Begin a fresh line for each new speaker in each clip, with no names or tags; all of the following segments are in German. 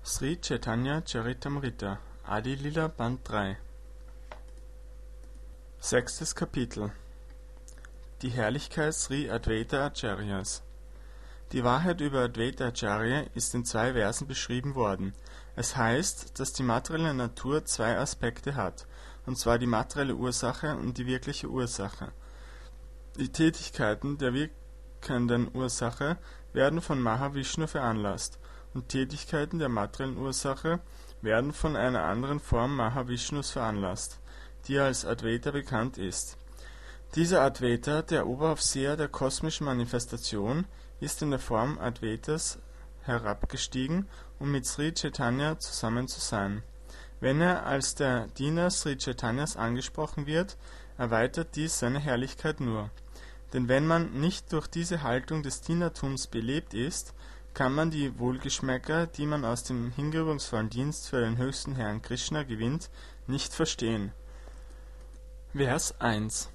Sri Chaitanya Charitamrita, Adi Lila, Band 3. Sechstes Kapitel. Die Herrlichkeit Sri Advaita Acharyas. Die Wahrheit über Advaita Acharya ist in 2 Versen beschrieben worden. Es heißt, dass die materielle Natur 2 Aspekte hat, und zwar die materielle Ursache und die wirkliche Ursache. Die Tätigkeiten der wirkenden Ursache werden von Mahavishnu veranlasst, und Tätigkeiten der materiellen Ursache werden von einer anderen Form Mahavishnus veranlasst, die als Advaita bekannt ist. Dieser Advaita, der Oberaufseher der kosmischen Manifestation, ist in der Form Advaitas herabgestiegen, um mit Sri Chaitanya zusammen zu sein. Wenn er als der Diener Sri Chaitanyas angesprochen wird, erweitert dies seine Herrlichkeit nur. Denn wenn man nicht durch diese Haltung des Dienertums belebt ist, kann man die Wohlgeschmäcker, die man aus dem hingebungsvollen Dienst für den höchsten Herrn Krishna gewinnt, nicht verstehen. Vers 1.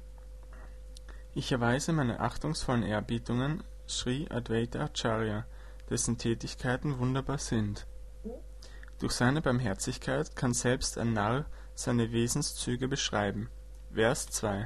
Ich erweise meine achtungsvollen Ehrbietungen Sri Advaita Acharya, dessen Tätigkeiten wunderbar sind. Durch seine Barmherzigkeit kann selbst ein Narr seine Wesenszüge beschreiben. Vers 2.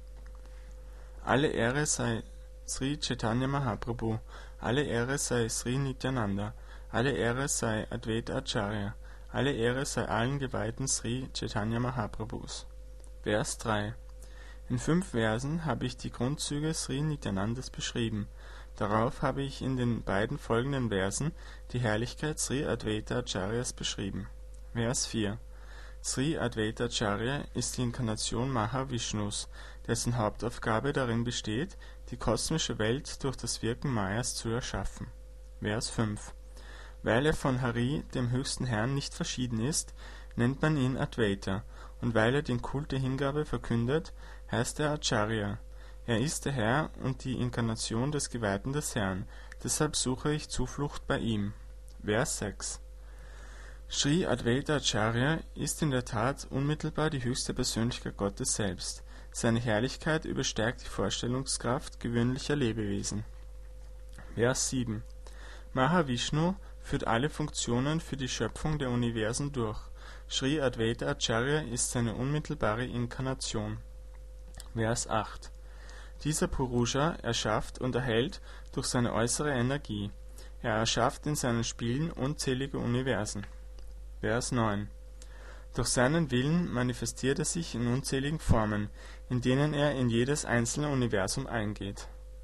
Alle Ehre sei Sri Chaitanya Mahaprabhu, alle Ehre sei Sri Nityananda, alle Ehre sei Advaita Acharya, alle Ehre sei allen geweihten Sri Chaitanya Mahaprabhus. Vers 3. In 5 Versen habe ich die Grundzüge Sri Nityanandas beschrieben. Darauf habe ich in den beiden folgenden Versen die Herrlichkeit Sri Advaita Acharyas beschrieben. Vers 4. Sri Advaita Acharya ist die Inkarnation Mahavishnus, dessen Hauptaufgabe darin besteht, die kosmische Welt durch das Wirken Mayas zu erschaffen. Vers 5. Weil er von Hari, dem höchsten Herrn, nicht verschieden ist, nennt man ihn Advaita, und weil er den Kult der Hingabe verkündet, heißt er Acharya. Er ist der Herr und die Inkarnation des Geweihten des Herrn, deshalb suche ich Zuflucht bei ihm. Vers 6. Sri Advaita Acharya ist in der Tat unmittelbar die höchste Persönlichkeit Gottes selbst. Seine Herrlichkeit übersteigt die Vorstellungskraft gewöhnlicher Lebewesen. Vers 7. Mahavishnu führt alle Funktionen für die Schöpfung der Universen durch. Sri Advaita Acharya ist seine unmittelbare Inkarnation. Vers 8. Dieser Purusha erschafft und erhält durch seine äußere Energie. Er erschafft in seinen Spielen unzählige Universen. Vers 9. Durch seinen Willen manifestiert er sich in unzähligen Formen, in denen er in jedes einzelne Universum eingeht.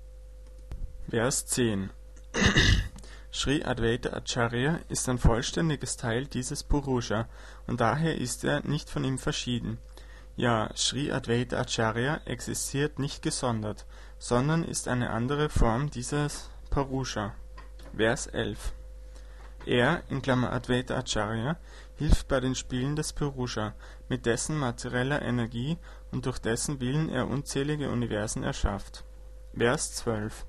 Vers 10. Sri Advaita Acharya ist ein vollständiges Teil dieses Purusha, und daher ist er nicht von ihm verschieden. Ja, Sri Advaita Acharya existiert nicht gesondert, sondern ist eine andere Form dieses Purusha. Vers 11. Er, Advaita Acharya, hilft bei den Spielen des Purusha, mit dessen materieller Energie und durch dessen Willen er unzählige Universen erschafft. Vers 12.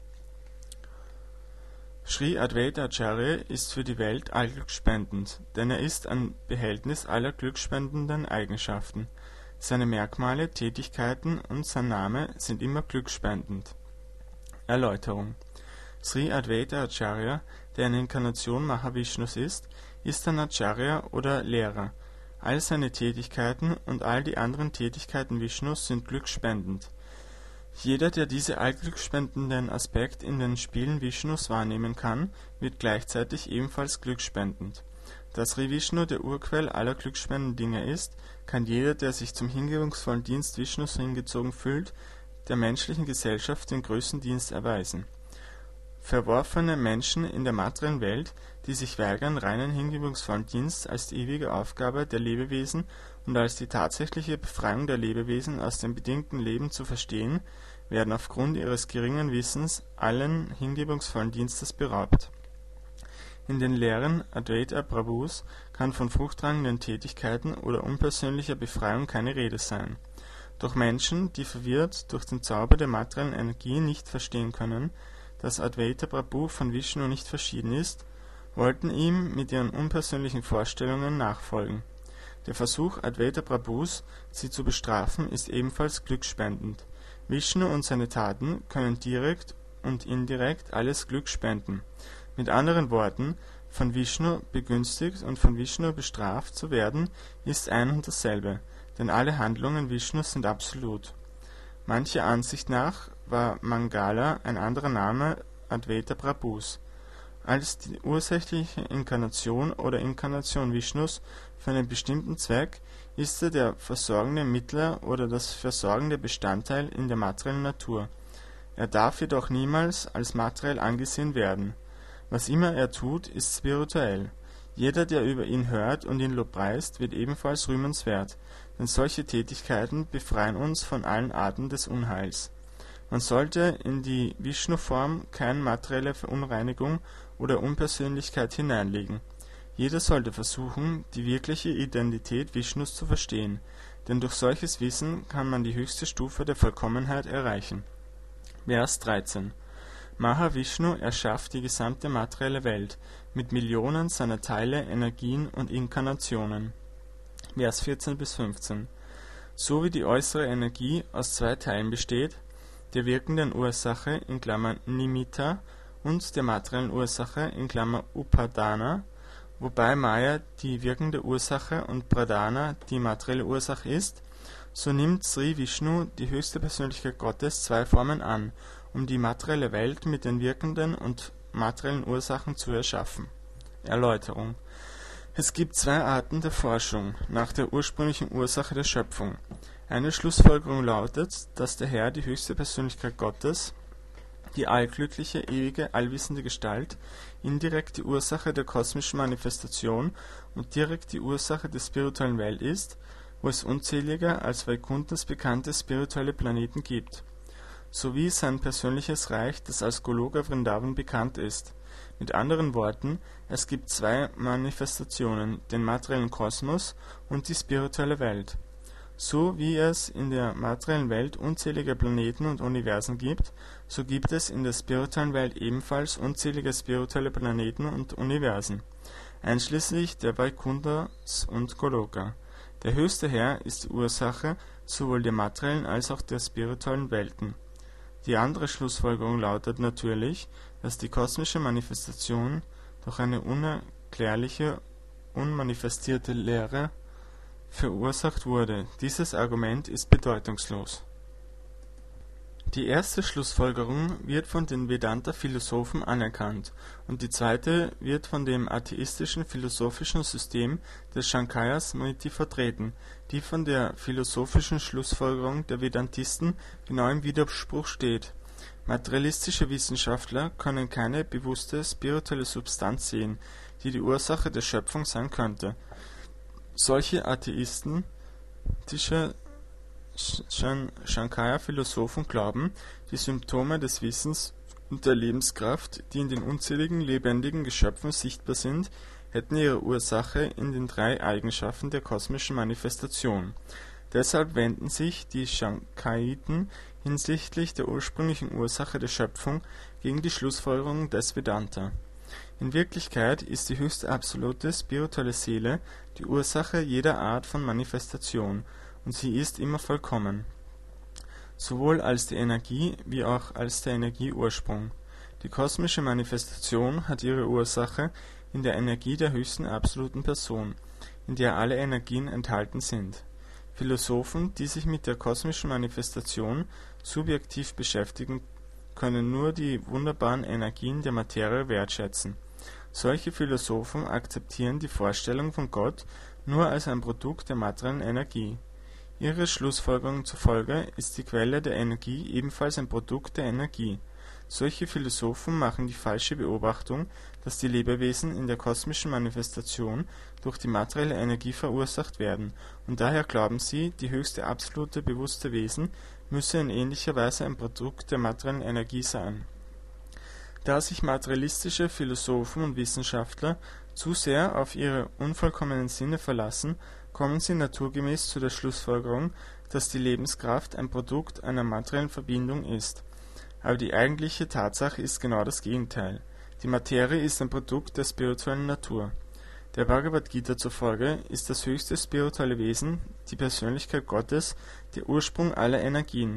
Sri Advaita Acharya ist für die Welt allglückspendend, denn er ist ein Behältnis aller glückspendenden Eigenschaften. Seine Merkmale, Tätigkeiten und sein Name sind immer glückspendend. Erläuterung. Sri Advaita Acharya, der eine Inkarnation Mahavishnus ist ein Acharya oder Lehrer. All seine Tätigkeiten und all die anderen Tätigkeiten Vishnus sind glückspendend. Jeder, der diese allglückspendenden Aspekt in den Spielen Vishnus wahrnehmen kann, wird gleichzeitig ebenfalls glückspendend. Da Sri Vishnu der Urquell aller glückspendenden Dinge ist, kann jeder, der sich zum hingebungsvollen Dienst Vishnus hingezogen fühlt, der menschlichen Gesellschaft den größten Dienst erweisen. Verworfene Menschen in der materiellen Welt, die sich weigern, reinen hingebungsvollen Dienst als die ewige Aufgabe der Lebewesen und als die tatsächliche Befreiung der Lebewesen aus dem bedingten Leben zu verstehen, werden aufgrund ihres geringen Wissens allen hingebungsvollen Dienstes beraubt. In den Lehren Advaita Prabhus kann von fruchtragenden Tätigkeiten oder unpersönlicher Befreiung keine Rede sein. Doch Menschen, die verwirrt durch den Zauber der materiellen Energie nicht verstehen können, dass Advaita Prabhu von Vishnu nicht verschieden ist, wollten ihm mit ihren unpersönlichen Vorstellungen nachfolgen. Der Versuch Advaita Prabhus, sie zu bestrafen, ist ebenfalls glückspendend. Vishnu und seine Taten können direkt und indirekt alles Glück spenden. Mit anderen Worten, von Vishnu begünstigt und von Vishnu bestraft zu werden, ist ein und dasselbe, denn alle Handlungen Vishnus sind absolut. Mancher Ansicht nach war Mangala ein anderer Name Advaita Prabhus. Als die ursächliche Inkarnation oder Inkarnation Vishnus für einen bestimmten Zweck ist er der versorgende Mittler oder das versorgende Bestandteil in der materiellen Natur. Er darf jedoch niemals als materiell angesehen werden. Was immer er tut, ist spirituell. Jeder, der über ihn hört und ihn lobpreist, wird ebenfalls rühmenswert, denn solche Tätigkeiten befreien uns von allen Arten des Unheils. Man sollte in die Vishnu-Form keine materielle Verunreinigung oder Unpersönlichkeit hineinlegen. Jeder sollte versuchen, die wirkliche Identität Vishnus zu verstehen, denn durch solches Wissen kann man die höchste Stufe der Vollkommenheit erreichen. Vers 13. Mahavishnu erschafft die gesamte materielle Welt mit Millionen seiner Teile, Energien und Inkarnationen. Vers 14 bis 15. So wie die äußere Energie aus zwei Teilen besteht, der wirkenden Ursache (Nimitta) und der materiellen Ursache (Upadana), wobei Maya die wirkende Ursache und Pradana die materielle Ursache ist, so nimmt Sri Vishnu, die höchste Persönlichkeit Gottes, zwei Formen an, um die materielle Welt mit den wirkenden und materiellen Ursachen zu erschaffen. Erläuterung. Es gibt zwei Arten der Forschung nach der ursprünglichen Ursache der Schöpfung. Eine Schlussfolgerung lautet, dass der Herr, die höchste Persönlichkeit Gottes, die allglückliche, ewige, allwissende Gestalt, indirekt die Ursache der kosmischen Manifestation und direkt die Ursache der spirituellen Welt ist, wo es unzählige, als Vaikunthas bekannte spirituelle Planeten gibt, sowie sein persönliches Reich, das als Goloka Vrindavan bekannt ist. Mit anderen Worten, es gibt zwei Manifestationen, den materiellen Kosmos und die spirituelle Welt. So wie es in der materiellen Welt unzählige Planeten und Universen gibt, so gibt es in der spirituellen Welt ebenfalls unzählige spirituelle Planeten und Universen, einschließlich der Vaikunthas und Goloka. Der höchste Herr ist die Ursache sowohl der materiellen als auch der spirituellen Welten. Die andere Schlussfolgerung lautet natürlich, dass die kosmische Manifestation durch eine unerklärliche, unmanifestierte Lehre verursacht wurde. Dieses Argument ist bedeutungslos. Die erste Schlussfolgerung wird von den Vedanta-Philosophen anerkannt und die zweite wird von dem atheistischen philosophischen System des Shankara Smriti vertreten, die von der philosophischen Schlussfolgerung der Vedantisten genau im Widerspruch steht. Materialistische Wissenschaftler können keine bewusste spirituelle Substanz sehen, die die Ursache der Schöpfung sein könnte. Solche atheistische Shankara-Philosophen glauben, die Symptome des Wissens und der Lebenskraft, die in den unzähligen lebendigen Geschöpfen sichtbar sind, hätten ihre Ursache in den drei Eigenschaften der kosmischen Manifestation. Deshalb wenden sich die Shankaiten hinsichtlich der ursprünglichen Ursache der Schöpfung gegen die Schlussfolgerungen des Vedanta. In Wirklichkeit ist die höchste absolute spirituelle Seele die Ursache jeder Art von Manifestation, und sie ist immer vollkommen, sowohl als die Energie wie auch als der Energieursprung. Die kosmische Manifestation hat ihre Ursache in der Energie der höchsten absoluten Person, in der alle Energien enthalten sind. Philosophen, die sich mit der kosmischen Manifestation subjektiv beschäftigen, können nur die wunderbaren Energien der Materie wertschätzen. Solche Philosophen akzeptieren die Vorstellung von Gott nur als ein Produkt der materiellen Energie. Ihrer Schlussfolgerung zufolge ist die Quelle der Energie ebenfalls ein Produkt der Energie. Solche Philosophen machen die falsche Beobachtung, dass die Lebewesen in der kosmischen Manifestation durch die materielle Energie verursacht werden, und daher glauben sie, die höchste absolute bewusste Wesen müsse in ähnlicher Weise ein Produkt der materiellen Energie sein. Da sich materialistische Philosophen und Wissenschaftler zu sehr auf ihre unvollkommenen Sinne verlassen, kommen sie naturgemäß zu der Schlussfolgerung, dass die Lebenskraft ein Produkt einer materiellen Verbindung ist. Aber die eigentliche Tatsache ist genau das Gegenteil. Die Materie ist ein Produkt der spirituellen Natur. Der Bhagavad Gita zufolge ist das höchste spirituelle Wesen, die Persönlichkeit Gottes, der Ursprung aller Energien.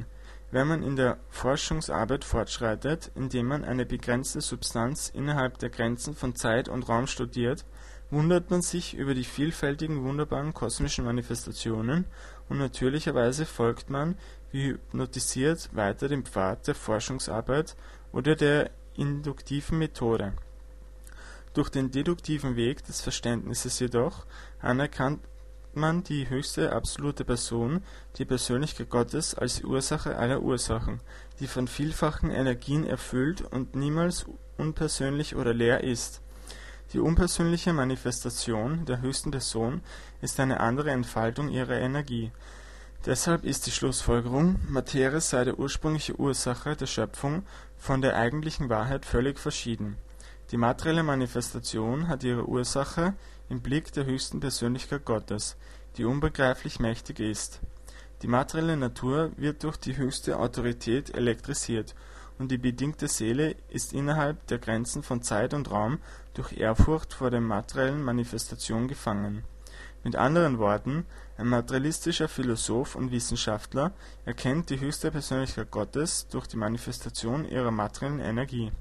Wenn man in der Forschungsarbeit fortschreitet, indem man eine begrenzte Substanz innerhalb der Grenzen von Zeit und Raum studiert, wundert man sich über die vielfältigen wunderbaren kosmischen Manifestationen und natürlicherweise folgt man, wie hypnotisiert, weiter dem Pfad der Forschungsarbeit oder der induktiven Methode. Durch den deduktiven Weg des Verständnisses jedoch anerkannt man die höchste absolute Person, die Persönlichkeit Gottes, als die Ursache aller Ursachen, die von vielfachen Energien erfüllt und niemals unpersönlich oder leer ist. Die unpersönliche Manifestation der höchsten Person ist eine andere Entfaltung ihrer Energie. Deshalb ist die Schlussfolgerung, Materie sei die ursprüngliche Ursache der Schöpfung, von der eigentlichen Wahrheit völlig verschieden. Die materielle Manifestation hat ihre Ursache im Blick der höchsten Persönlichkeit Gottes, die unbegreiflich mächtig ist. Die materielle Natur wird durch die höchste Autorität elektrisiert, und die bedingte Seele ist innerhalb der Grenzen von Zeit und Raum durch Ehrfurcht vor der materiellen Manifestation gefangen. Mit anderen Worten, ein materialistischer Philosoph und Wissenschaftler erkennt die höchste Persönlichkeit Gottes durch die Manifestation ihrer materiellen Energie.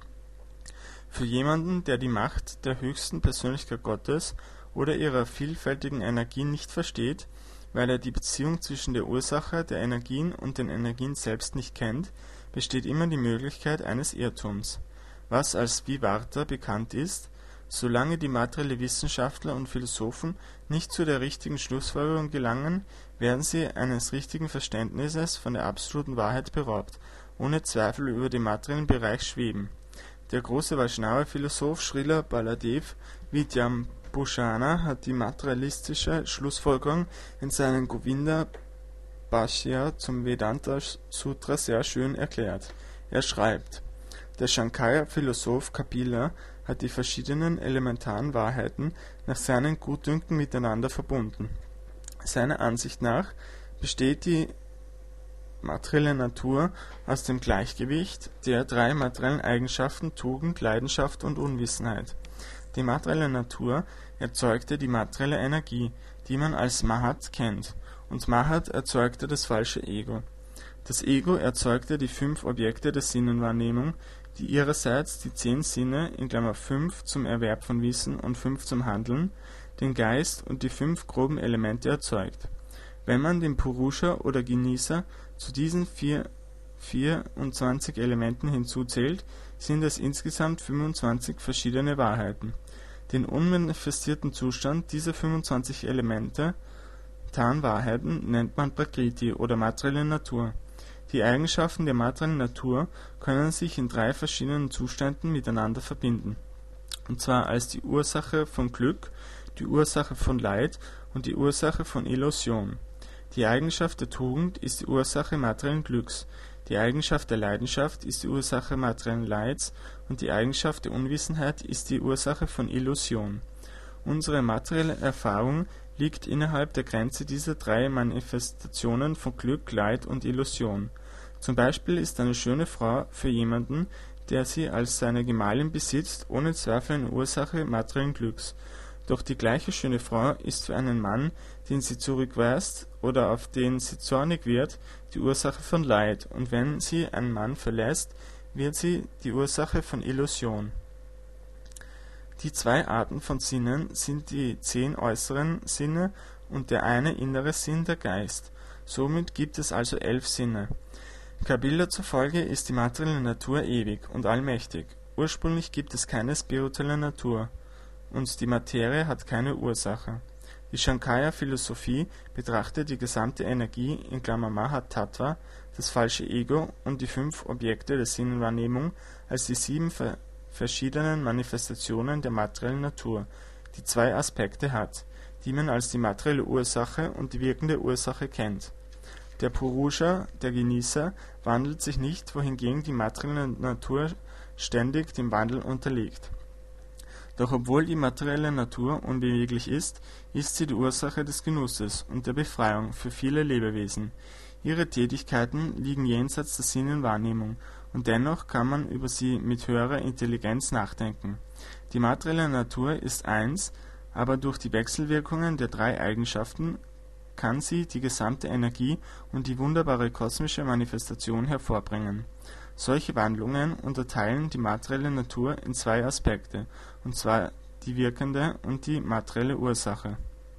Für jemanden, der die Macht der höchsten Persönlichkeit Gottes oder ihrer vielfältigen Energien nicht versteht, weil er die Beziehung zwischen der Ursache der Energien und den Energien selbst nicht kennt, besteht immer die Möglichkeit eines Irrtums. Was als Vivarta bekannt ist, solange die materielle Wissenschaftler und Philosophen nicht zu der richtigen Schlussfolgerung gelangen, werden sie eines richtigen Verständnisses von der absoluten Wahrheit beraubt, ohne Zweifel über den materiellen Bereich schweben. Der große Vaishnava-Philosoph Srila Baladev Vidyabhusana hat die materialistische Schlussfolgerung in seinem Govinda Bhashya zum Vedanta Sutra sehr schön erklärt. Er schreibt: Der Shankara-Philosoph Kapila hat die verschiedenen elementaren Wahrheiten nach seinem Gutdünken miteinander verbunden. Seiner Ansicht nach besteht die materielle Natur aus dem Gleichgewicht der drei materiellen Eigenschaften Tugend, Leidenschaft und Unwissenheit. Die materielle Natur erzeugte die materielle Energie, die man als Mahat kennt, und Mahat erzeugte das falsche Ego. Das Ego erzeugte die 5 Objekte der Sinnenwahrnehmung, die ihrerseits die 10 Sinne (5 zum Erwerb von Wissen und 5 zum Handeln), den Geist und die 5 groben Elemente erzeugt. Wenn man den Purusha oder Genießer zu diesen 24 Elementen hinzuzählt, sind es insgesamt 25 verschiedene Wahrheiten. Den unmanifestierten Zustand dieser 25 elementaren Wahrheiten nennt man Prakriti oder materielle Natur. Die Eigenschaften der materiellen Natur können sich in 3 verschiedenen Zuständen miteinander verbinden, und zwar als die Ursache von Glück, die Ursache von Leid und die Ursache von Illusion. Die Eigenschaft der Tugend ist die Ursache materiellen Glücks, die Eigenschaft der Leidenschaft ist die Ursache materiellen Leids und die Eigenschaft der Unwissenheit ist die Ursache von Illusion. Unsere materielle Erfahrung liegt innerhalb der Grenze dieser 3 Manifestationen von Glück, Leid und Illusion. Zum Beispiel ist eine schöne Frau für jemanden, der sie als seine Gemahlin besitzt, ohne Zweifel eine Ursache materiellen Glücks. Doch die gleiche schöne Frau ist für einen Mann, den sie zurückweist oder auf den sie zornig wird, die Ursache von Leid, und wenn sie einen Mann verlässt, wird sie die Ursache von Illusion. Die 2 Arten von Sinnen sind die 10 äußeren Sinne und der eine innere Sinn, der Geist. Somit gibt es also 11 Sinne. Kapila zufolge ist die materielle Natur ewig und allmächtig. Ursprünglich gibt es keine spirituelle Natur, und die Materie hat keine Ursache. Die Shankara-Philosophie betrachtet die gesamte Energie (Mahat Tattva), das falsche Ego und die 5 Objekte der Sinnenwahrnehmung als die 7 verschiedenen Manifestationen der materiellen Natur, die 2 Aspekte hat, die man als die materielle Ursache und die wirkende Ursache kennt. Der Purusha, der Genießer, wandelt sich nicht, wohingegen die materielle Natur ständig dem Wandel unterliegt. Doch obwohl die materielle Natur unbeweglich ist sie die Ursache des Genusses und der Befreiung für viele Lebewesen. Ihre Tätigkeiten liegen jenseits der Sinnenwahrnehmung, und dennoch kann man über sie mit höherer Intelligenz nachdenken. Die materielle Natur ist eins, aber durch die Wechselwirkungen der 3 Eigenschaften kann sie die gesamte Energie und die wunderbare kosmische Manifestation hervorbringen. Solche Wandlungen unterteilen die materielle Natur in zwei Aspekte, und zwar die wirkende und die materielle Ursache.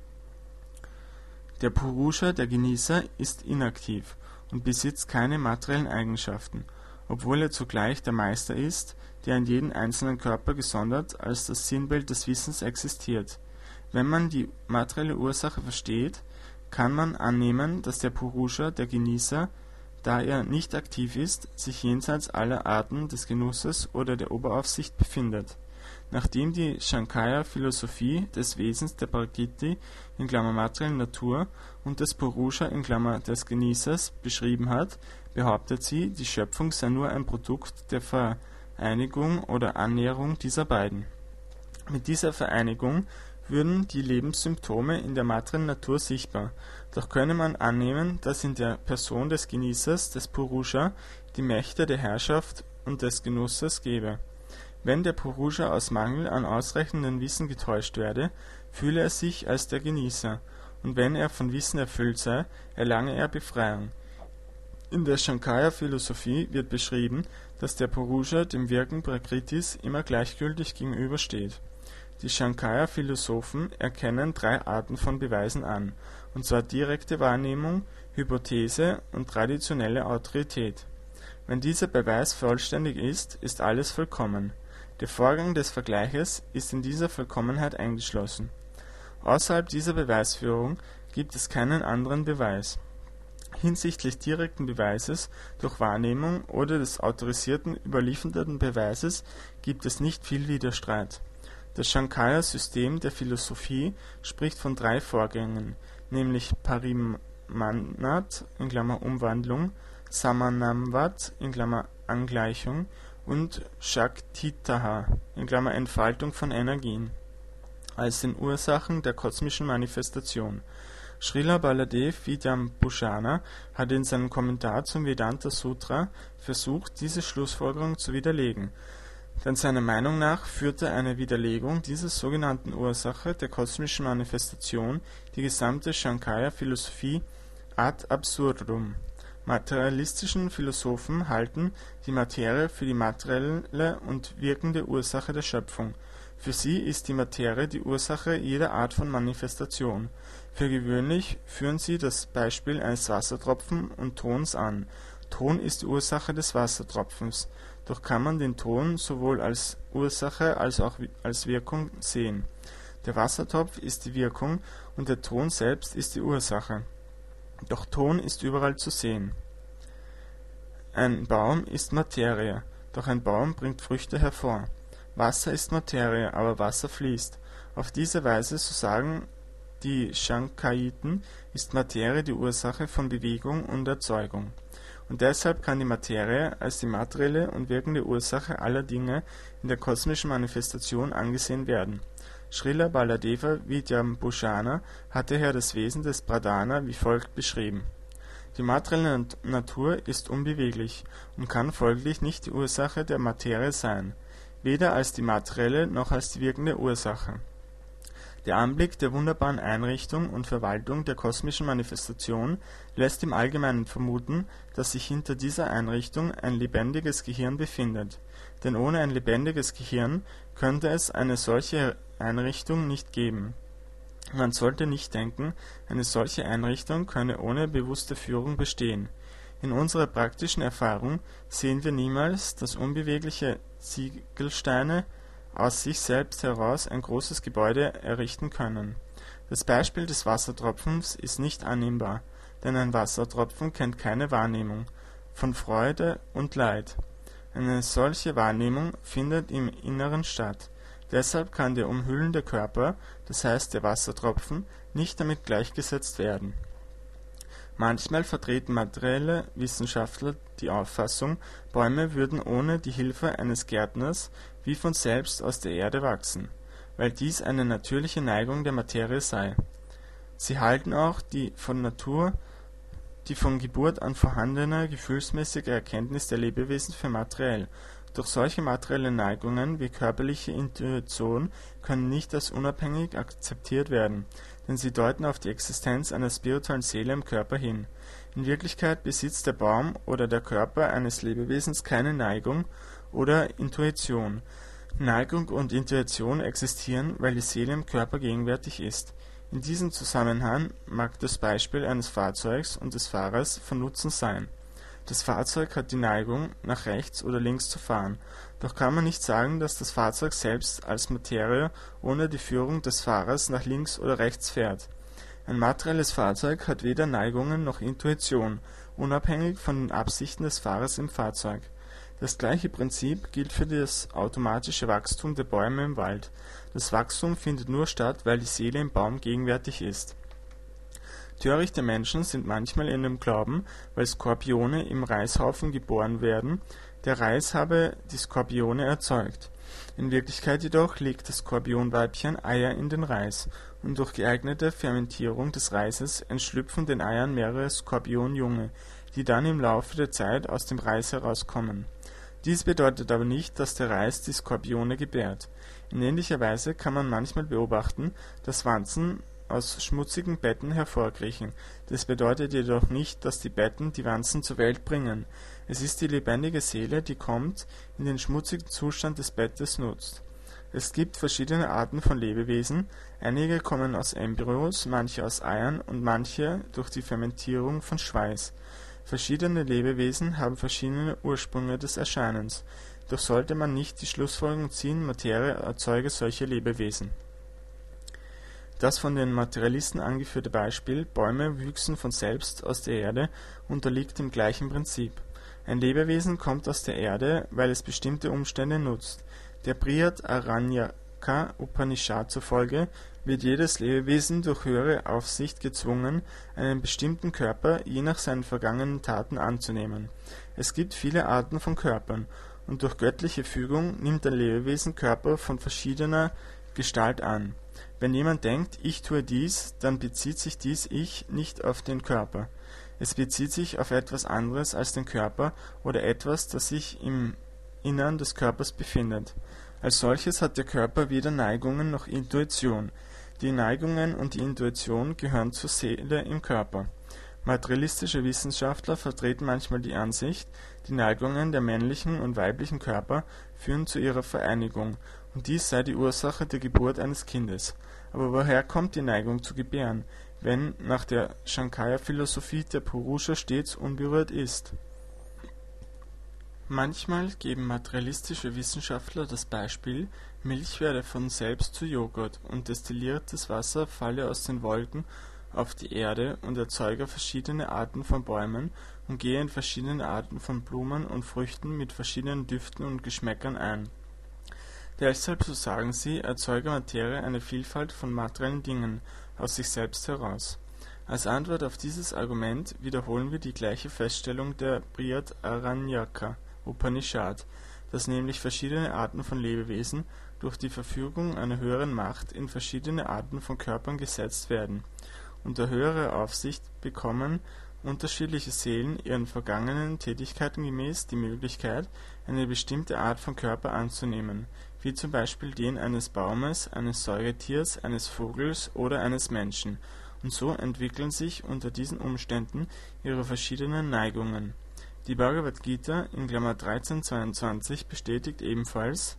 Der Purusha, der Genießer, ist inaktiv und besitzt keine materiellen Eigenschaften, obwohl er zugleich der Meister ist, der in jedem einzelnen Körper gesondert als das Sinnbild des Wissens existiert. Wenn man die materielle Ursache versteht, kann man annehmen, dass der Purusha, der Genießer, da er nicht aktiv ist, sich jenseits aller Arten des Genusses oder der Oberaufsicht befindet. Nachdem die Shankaya-Philosophie des Wesens der Prakriti (materielle Natur) und des Purusha (des Genießers) beschrieben hat, behauptet sie, die Schöpfung sei nur ein Produkt der Vereinigung oder Annäherung dieser beiden. Mit dieser Vereinigung würden die Lebenssymptome in der materiellen Natur sichtbar, doch könne man annehmen, dass in der Person des Genießers, des Purusha, die Mächte der Herrschaft und des Genusses gebe. Wenn der Purusha aus Mangel an ausreichendem Wissen getäuscht werde, fühle er sich als der Genießer, und wenn er von Wissen erfüllt sei, erlange er Befreiung. In der Shankaya-Philosophie wird beschrieben, dass der Purusha dem Wirken Prakritis immer gleichgültig gegenübersteht. Die Shankaya-Philosophen erkennen drei Arten von Beweisen an, und zwar direkte Wahrnehmung, Hypothese und traditionelle Autorität. Wenn dieser Beweis vollständig ist, ist alles vollkommen. Der Vorgang des Vergleiches ist in dieser Vollkommenheit eingeschlossen. Außerhalb dieser Beweisführung gibt es keinen anderen Beweis. Hinsichtlich direkten Beweises durch Wahrnehmung oder des autorisierten überlieferten Beweises gibt es nicht viel Widerstreit. Das Shankaya-System der Philosophie spricht von drei Vorgängen, nämlich Parimanat (Umwandlung), Samanamvat (Angleichung) und Shaktitaha (Entfaltung von Energien) als den Ursachen der kosmischen Manifestation. Srila Baladev Vidyabhushana hat in seinem Kommentar zum Vedanta-Sutra versucht, diese Schlussfolgerung zu widerlegen, denn seiner Meinung nach führte eine Widerlegung dieser sogenannten Ursache der kosmischen Manifestation die gesamte Shankaya-Philosophie ad absurdum. Materialistischen Philosophen halten die Materie für die materielle und wirkende Ursache der Schöpfung. Für sie ist die Materie die Ursache jeder Art von Manifestation. Für gewöhnlich führen sie das Beispiel eines Wassertropfen und Tons an. Ton ist die Ursache des Wassertropfens, doch kann man den Ton sowohl als Ursache als auch als Wirkung sehen. Der Wassertopf ist die Wirkung und der Ton selbst ist die Ursache. Doch Ton ist überall zu sehen. Ein Baum ist Materie, doch ein Baum bringt Früchte hervor. Wasser ist Materie, aber Wasser fließt. Auf diese Weise, so sagen die Shankaiten, ist Materie die Ursache von Bewegung und Erzeugung. Und deshalb kann die Materie als die materielle und wirkende Ursache aller Dinge in der kosmischen Manifestation angesehen werden. Srila Baladeva Vidyabhushana hat daher das Wesen des Pradhana wie folgt beschrieben: Die materielle Natur ist unbeweglich und kann folglich nicht die Ursache der Materie sein, weder als die materielle noch als die wirkende Ursache. Der Anblick der wunderbaren Einrichtung und Verwaltung der kosmischen Manifestation lässt im Allgemeinen vermuten, dass sich hinter dieser Einrichtung ein lebendiges Gehirn befindet, denn ohne ein lebendiges Gehirn könnte es eine solche Einrichtung nicht geben. Man sollte nicht denken, eine solche Einrichtung könne ohne bewusste Führung bestehen. In unserer praktischen Erfahrung sehen wir niemals, dass unbewegliche Ziegelsteine aus sich selbst heraus ein großes Gebäude errichten können. Das Beispiel des Wassertropfens ist nicht annehmbar, denn ein Wassertropfen kennt keine Wahrnehmung von Freude und Leid. Eine solche Wahrnehmung findet im Inneren statt. Deshalb kann der umhüllende Körper, das heißt der Wassertropfen, nicht damit gleichgesetzt werden. Manchmal vertreten materielle Wissenschaftler die Auffassung, Bäume würden ohne die Hilfe eines Gärtners wie von selbst aus der Erde wachsen, weil dies eine natürliche Neigung der Materie sei. Sie halten auch die von Geburt an vorhandene gefühlsmäßige Erkenntnis der Lebewesen für materiell, Doch solche materielle Neigungen wie körperliche Intuition können nicht als unabhängig akzeptiert werden, denn sie deuten auf die Existenz einer spirituellen Seele im Körper hin. In Wirklichkeit besitzt der Baum oder der Körper eines Lebewesens keine Neigung oder Intuition. Neigung und Intuition existieren, weil die Seele im Körper gegenwärtig ist. In diesem Zusammenhang mag das Beispiel eines Fahrzeugs und des Fahrers von Nutzen sein. Das Fahrzeug hat die Neigung, nach rechts oder links zu fahren, doch kann man nicht sagen, dass das Fahrzeug selbst als Materie ohne die Führung des Fahrers nach links oder rechts fährt. Ein materielles Fahrzeug hat weder Neigungen noch Intuition, unabhängig von den Absichten des Fahrers im Fahrzeug. Das gleiche Prinzip gilt für das automatische Wachstum der Bäume im Wald. Das Wachstum findet nur statt, weil die Seele im Baum gegenwärtig ist. Törichte Menschen sind manchmal in dem Glauben, weil Skorpione im Reishaufen geboren werden, der Reis habe die Skorpione erzeugt. In Wirklichkeit jedoch legt das Skorpionweibchen Eier in den Reis, und durch geeignete Fermentierung des Reises entschlüpfen den Eiern mehrere Skorpionjunge, die dann im Laufe der Zeit aus dem Reis herauskommen. Dies bedeutet aber nicht, dass der Reis die Skorpione gebärt. In ähnlicher Weise kann man manchmal beobachten, dass Wanzen aus schmutzigen Betten hervorkriechen. Das bedeutet jedoch nicht, dass die Betten die Wanzen zur Welt bringen. Es ist die lebendige Seele, die kommt, in den schmutzigen Zustand des Bettes nutzt. Es gibt verschiedene Arten von Lebewesen, einige kommen aus Embryos, manche aus Eiern und manche durch die Fermentierung von Schweiß. Verschiedene Lebewesen haben verschiedene Ursprünge des Erscheinens, doch sollte man nicht die Schlussfolgerung ziehen, Materie erzeuge solche Lebewesen. Das von den Materialisten angeführte Beispiel, Bäume wüchsen von selbst aus der Erde, unterliegt dem gleichen Prinzip. Ein Lebewesen kommt aus der Erde, weil es bestimmte Umstände nutzt. Der Brihadaranyaka Upanishad zufolge wird jedes Lebewesen durch höhere Aufsicht gezwungen, einen bestimmten Körper je nach seinen vergangenen Taten anzunehmen. Es gibt viele Arten von Körpern, und durch göttliche Fügung nimmt ein Lebewesen Körper von verschiedener Gestalt an. Wenn jemand denkt, ich tue dies, dann bezieht sich dies Ich nicht auf den Körper. Es bezieht sich auf etwas anderes als den Körper oder etwas, das sich im Innern des Körpers befindet. Als solches hat der Körper weder Neigungen noch Intuition. Die Neigungen und die Intuition gehören zur Seele im Körper. Materialistische Wissenschaftler vertreten manchmal die Ansicht, die Neigungen der männlichen und weiblichen Körper führen zu ihrer Vereinigung, und dies sei die Ursache der Geburt eines Kindes. Aber woher kommt die Neigung zu gebären, wenn nach der Shankara-Philosophie der Purusha stets unberührt ist? Manchmal geben materialistische Wissenschaftler das Beispiel, Milch werde von selbst zu Joghurt und destilliertes Wasser falle aus den Wolken auf die Erde und erzeuge verschiedene Arten von Bäumen und gehe in verschiedene Arten von Blumen und Früchten mit verschiedenen Düften und Geschmäckern ein. Deshalb, so sagen sie, erzeuge Materie eine Vielfalt von materiellen Dingen aus sich selbst heraus. Als Antwort auf dieses Argument wiederholen wir die gleiche Feststellung der Brihadaranyaka Upanishad, dass nämlich verschiedene Arten von Lebewesen durch die Verfügung einer höheren Macht in verschiedene Arten von Körpern gesetzt werden. Unter höherer Aufsicht bekommen unterschiedliche Seelen ihren vergangenen Tätigkeiten gemäß die Möglichkeit, eine bestimmte Art von Körper anzunehmen, wie zum Beispiel den eines Baumes, eines Säugetiers, eines Vogels oder eines Menschen, und so entwickeln sich unter diesen Umständen ihre verschiedenen Neigungen. Die Bhagavad Gita in Klammer 1322 bestätigt ebenfalls: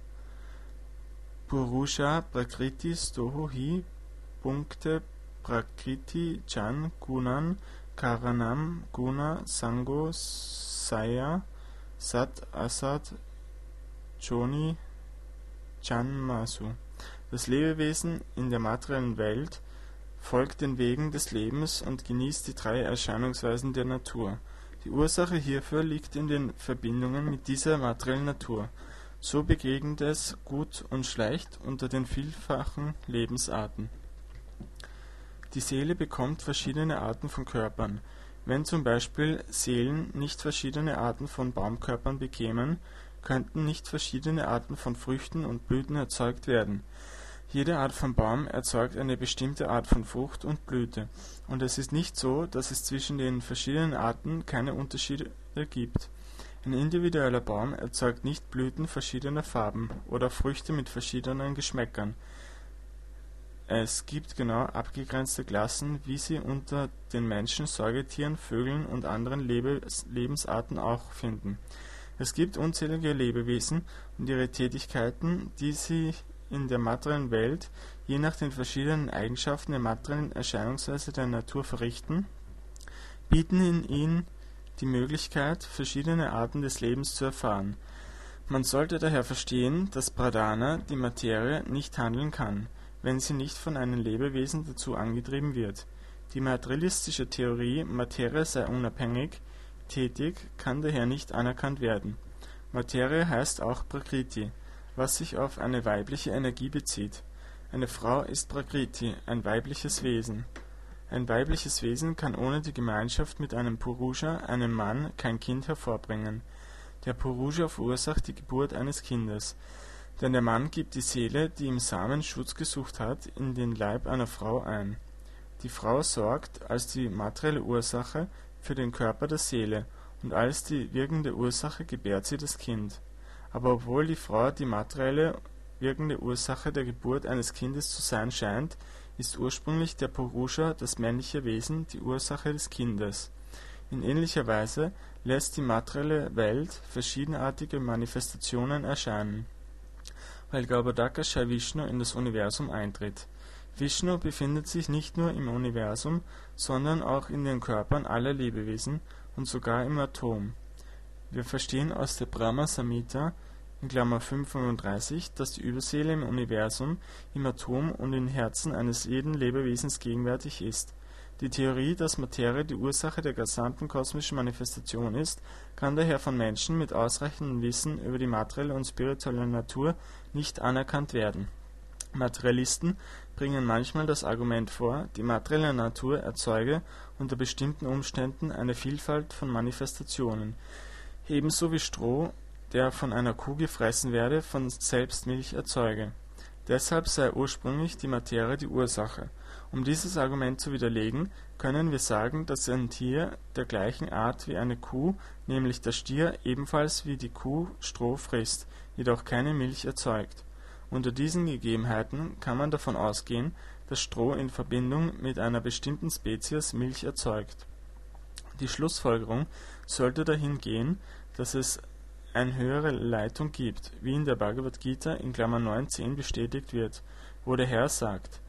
Purusha Prakriti Stoho Hi Punkte Prakriti Chan Gunan Karanam Guna Sango Saya Sat Asat Choni Chanmasu. Das Lebewesen in der materiellen Welt folgt den Wegen des Lebens und genießt die drei Erscheinungsweisen der Natur. Die Ursache hierfür liegt in den Verbindungen mit dieser materiellen Natur. So begegnet es Gut und Schlecht unter den vielfachen Lebensarten. Die Seele bekommt verschiedene Arten von Körpern. Wenn zum Beispiel Seelen nicht verschiedene Arten von Baumkörpern bekämen, könnten nicht verschiedene Arten von Früchten und Blüten erzeugt werden. Jede Art von Baum erzeugt eine bestimmte Art von Frucht und Blüte, und es ist nicht so, dass es zwischen den verschiedenen Arten keine Unterschiede gibt. Ein individueller Baum erzeugt nicht Blüten verschiedener Farben oder Früchte mit verschiedenen Geschmäckern. Es gibt genau abgegrenzte Klassen, wie sie unter den Menschen, Säugetieren, Vögeln und anderen Lebensarten auch finden. Es gibt unzählige Lebewesen und ihre Tätigkeiten, die sie in der materiellen Welt je nach den verschiedenen Eigenschaften der materiellen Erscheinungsweise der Natur verrichten, bieten in ihnen die Möglichkeit, verschiedene Arten des Lebens zu erfahren. Man sollte daher verstehen, dass Pradhana, die Materie, nicht handeln kann, wenn sie nicht von einem Lebewesen dazu angetrieben wird. Die materialistische Theorie, Materie sei unabhängig tätig, kann daher nicht anerkannt werden. Materie heißt auch Prakriti, was sich auf eine weibliche Energie bezieht. Eine Frau ist Prakriti, ein weibliches Wesen. Ein weibliches Wesen kann ohne die Gemeinschaft mit einem Purusha, einem Mann, kein Kind hervorbringen. Der Purusha verursacht die Geburt eines Kindes, denn der Mann gibt die Seele, die im Samen Schutz gesucht hat, in den Leib einer Frau ein. Die Frau sorgt als die materielle Ursache für den Körper der Seele und als die wirkende Ursache gebärt sie das Kind. Aber obwohl die Frau die materielle wirkende Ursache der Geburt eines Kindes zu sein scheint, ist ursprünglich der Purusha, das männliche Wesen, die Ursache des Kindes. In ähnlicher Weise lässt die materielle Welt verschiedenartige Manifestationen erscheinen, weil Garbhodakashayi Vishnu in das Universum eintritt. Vishnu befindet sich nicht nur im Universum, sondern auch in den Körpern aller Lebewesen und sogar im Atom. Wir verstehen aus der Brahma Samhita in Klammer 535, dass die Überseele im Universum, im Atom und im Herzen eines jeden Lebewesens gegenwärtig ist. Die Theorie, dass Materie die Ursache der gesamten kosmischen Manifestation ist, kann daher von Menschen mit ausreichendem Wissen über die materielle und spirituelle Natur nicht anerkannt werden. Materialisten bringen manchmal das Argument vor, die materielle Natur erzeuge unter bestimmten Umständen eine Vielfalt von Manifestationen, ebenso wie Stroh, der von einer Kuh gefressen werde, von selbst Milch erzeuge. Deshalb sei ursprünglich die Materie die Ursache. Um dieses Argument zu widerlegen, können wir sagen, dass ein Tier der gleichen Art wie eine Kuh, nämlich der Stier, ebenfalls wie die Kuh Stroh frisst, jedoch keine Milch erzeugt. Unter diesen Gegebenheiten kann man davon ausgehen, dass Stroh in Verbindung mit einer bestimmten Spezies Milch erzeugt. Die Schlussfolgerung sollte dahin gehen, dass es eine höhere Leitung gibt, wie in der Bhagavad Gita in Klammer 9.10 bestätigt wird, wo der Herr sagt: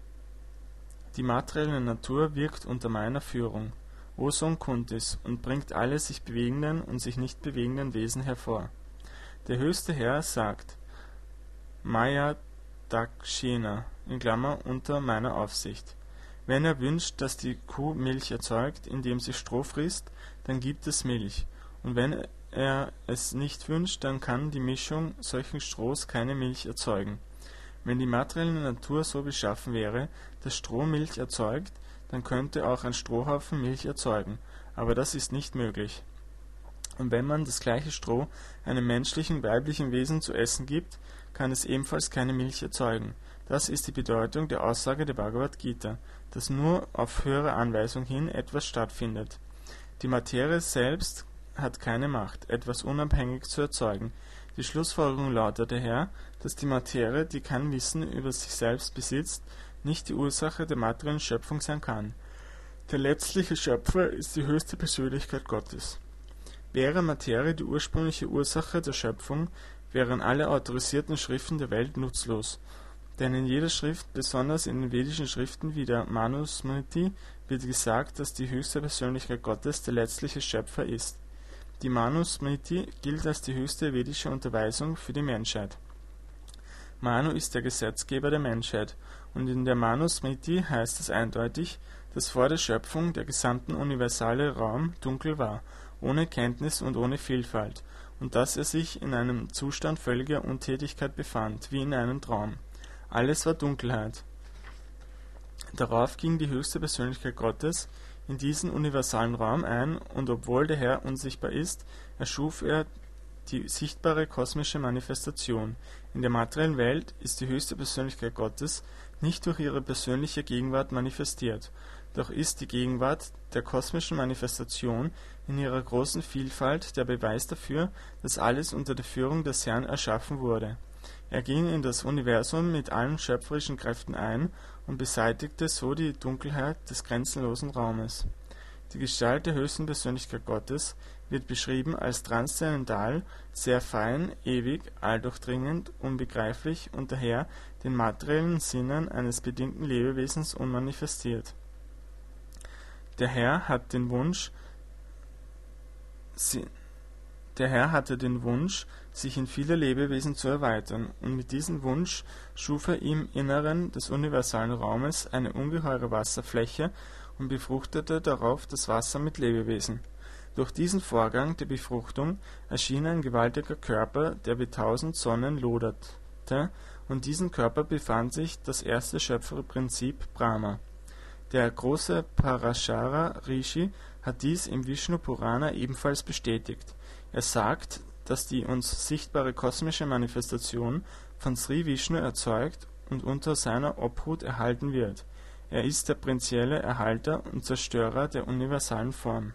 Die materielle Natur wirkt unter meiner Führung, O Sohn Kuntis, und bringt alle sich bewegenden und sich nicht bewegenden Wesen hervor. Der höchste Herr sagt: Maya Dakshina in Klammer unter meiner Aufsicht. Wenn er wünscht, dass die Kuh Milch erzeugt, indem sie Stroh frisst, dann gibt es Milch, und wenn er es nicht wünscht, dann kann die Mischung solchen Strohs keine Milch erzeugen. Wenn die materielle Natur so beschaffen wäre, dass Stroh Milch erzeugt, dann könnte auch ein Strohhaufen Milch erzeugen, aber das ist nicht möglich. Und wenn man das gleiche Stroh einem menschlichen weiblichen Wesen zu essen gibt, kann es ebenfalls keine Milch erzeugen. Das ist die Bedeutung der Aussage der Bhagavad Gita, dass nur auf höhere Anweisung hin etwas stattfindet. Die Materie selbst hat keine Macht, etwas unabhängig zu erzeugen. Die Schlussfolgerung lautet daher, dass die Materie, die kein Wissen über sich selbst besitzt, nicht die Ursache der materiellen Schöpfung sein kann. Der letztliche Schöpfer ist die höchste Persönlichkeit Gottes. Wäre Materie die ursprüngliche Ursache der Schöpfung, wären alle autorisierten Schriften der Welt nutzlos. Denn in jeder Schrift, besonders in den vedischen Schriften wie der Manusmriti, wird gesagt, dass die höchste Persönlichkeit Gottes der letztliche Schöpfer ist. Die Manusmriti gilt als die höchste vedische Unterweisung für die Menschheit. Manu ist der Gesetzgeber der Menschheit, und in der Manusmriti heißt es eindeutig, dass vor der Schöpfung der gesamte universale Raum dunkel war, ohne Kenntnis und ohne Vielfalt, und dass er sich in einem Zustand völliger Untätigkeit befand, wie in einem Traum. Alles war Dunkelheit. Darauf ging die höchste Persönlichkeit Gottes in diesen universalen Raum ein, und obwohl der Herr unsichtbar ist, erschuf er die sichtbare kosmische Manifestation. In der materiellen Welt ist die höchste Persönlichkeit Gottes nicht durch ihre persönliche Gegenwart manifestiert, doch ist die Gegenwart der kosmischen Manifestation in ihrer großen Vielfalt der Beweis dafür, dass alles unter der Führung des Herrn erschaffen wurde. Er ging in das Universum mit allen schöpferischen Kräften ein und beseitigte so die Dunkelheit des grenzenlosen Raumes. Die Gestalt der höchsten Persönlichkeit Gottes wird beschrieben als transzendental, sehr fein, ewig, alldurchdringend, unbegreiflich und daher den materiellen Sinnen eines bedingten Lebewesens unmanifestiert. Der Herr hatte den Wunsch, sich in viele Lebewesen zu erweitern, und mit diesem Wunsch schuf er im Inneren des universalen Raumes eine ungeheure Wasserfläche und befruchtete darauf das Wasser mit Lebewesen. Durch diesen Vorgang der Befruchtung erschien ein gewaltiger Körper, der wie 1000 Sonnen loderte, und in diesem Körper befand sich das erste Schöpferprinzip Brahma. Der große Parashara Rishi hat dies im Vishnu Purana ebenfalls bestätigt. Er sagt, dass die uns sichtbare kosmische Manifestation von Sri Vishnu erzeugt und unter seiner Obhut erhalten wird. Er ist der prinzipielle Erhalter und Zerstörer der universalen Form.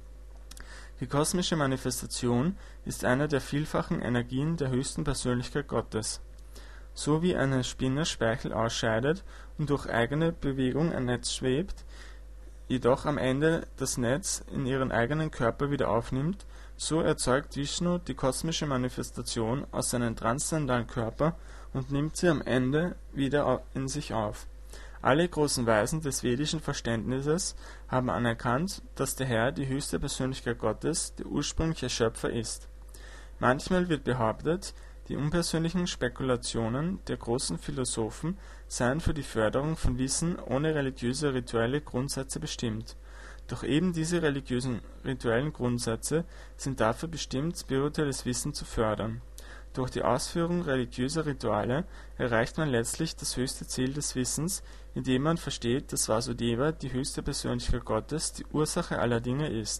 Die kosmische Manifestation ist eine der vielfachen Energien der höchsten Persönlichkeit Gottes. So wie eine Spinne Speichel ausscheidet und durch eigene Bewegung ein Netz schwebt, jedoch am Ende das Netz in ihren eigenen Körper wieder aufnimmt, so erzeugt Vishnu die kosmische Manifestation aus seinem transzendentalen Körper und nimmt sie am Ende wieder in sich auf. Alle großen Weisen des vedischen Verständnisses haben anerkannt, dass der Herr die höchste Persönlichkeit Gottes, der ursprüngliche Schöpfer ist. Manchmal wird behauptet, die unpersönlichen Spekulationen der großen Philosophen seien für die Förderung von Wissen ohne religiöse rituelle Grundsätze bestimmt. Doch eben diese religiösen rituellen Grundsätze sind dafür bestimmt, spirituelles Wissen zu fördern. Durch die Ausführung religiöser Rituale erreicht man letztlich das höchste Ziel des Wissens, indem man versteht, dass Vasudeva, die höchste Persönlichkeit Gottes, die Ursache aller Dinge ist.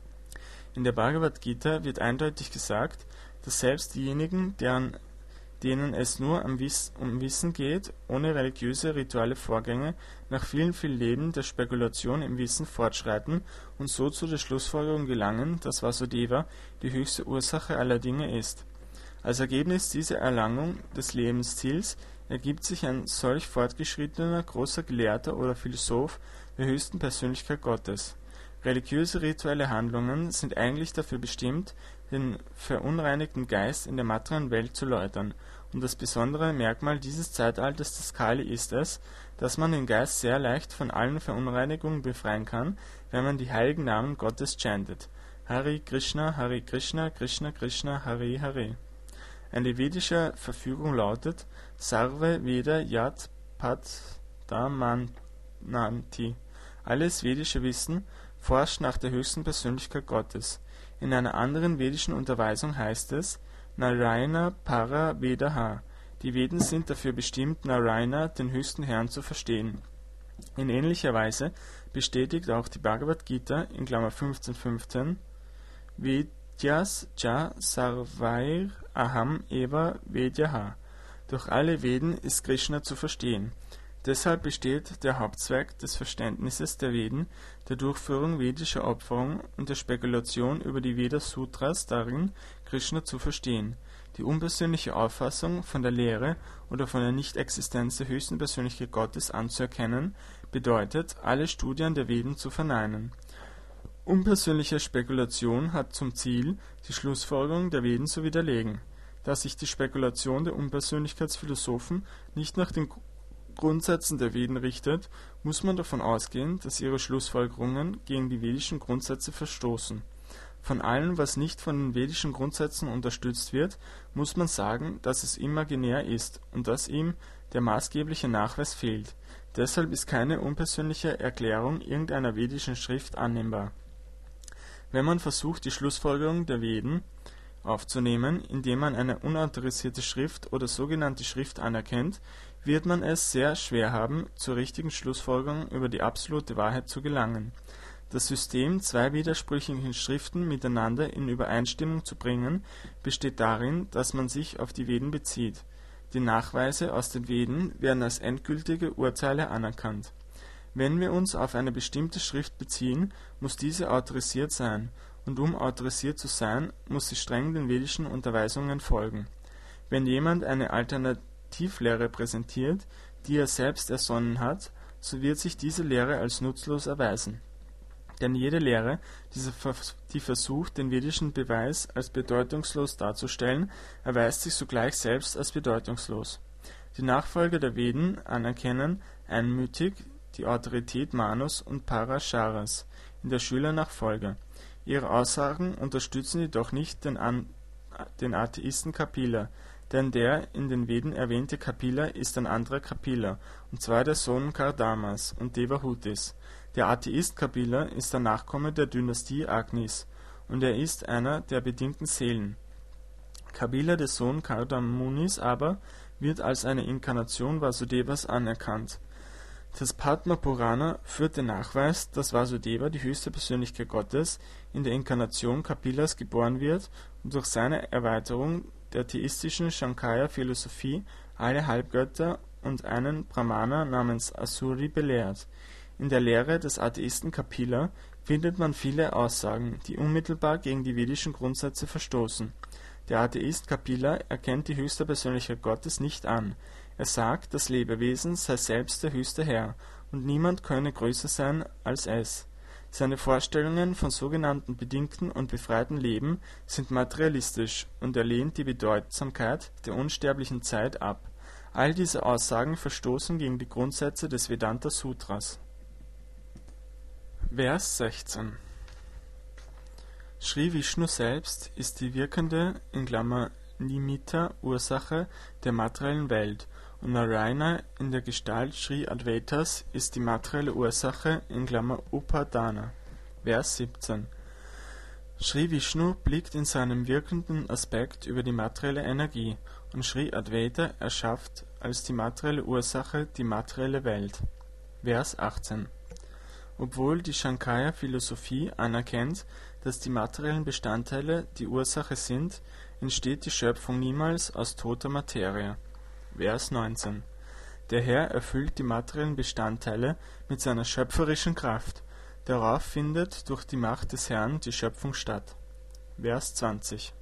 In der Bhagavad Gita wird eindeutig gesagt, dass selbst diejenigen, denen es nur um Wissen geht, ohne religiöse rituelle Vorgänge, nach vielen Leben der Spekulation im Wissen fortschreiten und so zu der Schlussfolgerung gelangen, dass Vasudeva die höchste Ursache aller Dinge ist. Als Ergebnis dieser Erlangung des Lebensziels ergibt sich ein solch fortgeschrittener, großer Gelehrter oder Philosoph der höchsten Persönlichkeit Gottes. Religiöse rituelle Handlungen sind eigentlich dafür bestimmt, den verunreinigten Geist in der materiellen Welt zu läutern, und das besondere Merkmal dieses Zeitalters des Kali ist es, dass man den Geist sehr leicht von allen Verunreinigungen befreien kann, wenn man die heiligen Namen Gottes chantet. Hare Krishna, Krishna Krishna, Hare Hare. Eine vedische Verfügung lautet Sarve Veda Yat Pat Damananti. Alles vedische Wissen forscht nach der höchsten Persönlichkeit Gottes. In einer anderen vedischen Unterweisung heißt es Narayana Para Vedaha. Die Veden sind dafür bestimmt, Narayana, den höchsten Herrn, zu verstehen. In ähnlicher Weise bestätigt auch die Bhagavad Gita in Klammer 15,15 Vedyas ja sarvair aham eva vedyaha. Durch alle Veden ist Krishna zu verstehen. Deshalb besteht der Hauptzweck des Verständnisses der Veden, der Durchführung vedischer Opferung und der Spekulation über die Veda-Sutras darin, Krishna zu verstehen. Die unpersönliche Auffassung von der Lehre oder von der Nichtexistenz der höchsten Persönlichkeit Gottes anzuerkennen, bedeutet, alle Studien der Veden zu verneinen. Unpersönliche Spekulation hat zum Ziel, die Schlussfolgerung der Veden zu widerlegen. Da sich die Spekulation der Unpersönlichkeitsphilosophen nicht nach den Grundsätzen der Veden richtet, muss man davon ausgehen, dass ihre Schlussfolgerungen gegen die vedischen Grundsätze verstoßen. Von allem, was nicht von den vedischen Grundsätzen unterstützt wird, muss man sagen, dass es imaginär ist und dass ihm der maßgebliche Nachweis fehlt. Deshalb ist keine unpersönliche Erklärung irgendeiner vedischen Schrift annehmbar. Wenn man versucht, die Schlussfolgerung der Veden aufzunehmen, indem man eine unautorisierte Schrift oder sogenannte Schrift anerkennt, wird man es sehr schwer haben, zur richtigen Schlussfolgerung über die absolute Wahrheit zu gelangen. Das System, zwei widersprüchliche Schriften miteinander in Übereinstimmung zu bringen, besteht darin, dass man sich auf die Veden bezieht. Die Nachweise aus den Veden werden als endgültige Urteile anerkannt. Wenn wir uns auf eine bestimmte Schrift beziehen, muss diese autorisiert sein, und um autorisiert zu sein, muss sie streng den vedischen Unterweisungen folgen. Wenn jemand eine Alternativlehre präsentiert, die er selbst ersonnen hat, so wird sich diese Lehre als nutzlos erweisen. Denn jede Lehre, die versucht, den vedischen Beweis als bedeutungslos darzustellen, erweist sich sogleich selbst als bedeutungslos. Die Nachfolger der Veden anerkennen einmütig die Autorität Manus und Parasharas in der Schülernachfolge. Ihre Aussagen unterstützen jedoch nicht den Atheisten Kapila, denn der in den Veden erwähnte Kapila ist ein anderer Kapila, und zwar der Sohn Kardamas und Devahutis. Der Atheist Kapila ist der Nachkomme der Dynastie Agnis, und er ist einer der bedingten Seelen. Kapila, der Sohn Kardamunis aber, wird als eine Inkarnation Vasudevas anerkannt. Das Padma Purana führt den Nachweis, dass Vasudeva, die höchste Persönlichkeit Gottes, in der Inkarnation Kapilas geboren wird und durch seine Erweiterung der theistischen Shankaya-Philosophie alle Halbgötter und einen Brahmana namens Asuri belehrt. In der Lehre des Atheisten Kapila findet man viele Aussagen, die unmittelbar gegen die vedischen Grundsätze verstoßen. Der Atheist Kapila erkennt die höchste Persönlichkeit Gottes nicht an. Er sagt, das Lebewesen sei selbst der höchste Herr und niemand könne größer sein als es. Seine Vorstellungen von sogenannten bedingten und befreiten Leben sind materialistisch und er lehnt die Bedeutsamkeit der unsterblichen Zeit ab. All diese Aussagen verstoßen gegen die Grundsätze des Vedanta Sutras. Vers 16 Sri Vishnu selbst ist die wirkende (Nimitta) Ursache der materiellen Welt und Narayana in der Gestalt Sri Advaitas ist die materielle Ursache (Upadana). Vers 17 Sri Vishnu blickt in seinem wirkenden Aspekt über die materielle Energie und Sri Advaita erschafft als die materielle Ursache die materielle Welt. Vers 18 Obwohl die Shankaya-Philosophie anerkennt, dass die materiellen Bestandteile die Ursache sind, entsteht die Schöpfung niemals aus toter Materie. Vers 19 Der Herr erfüllt die materiellen Bestandteile mit seiner schöpferischen Kraft. Darauf findet durch die Macht des Herrn die Schöpfung statt. Vers 20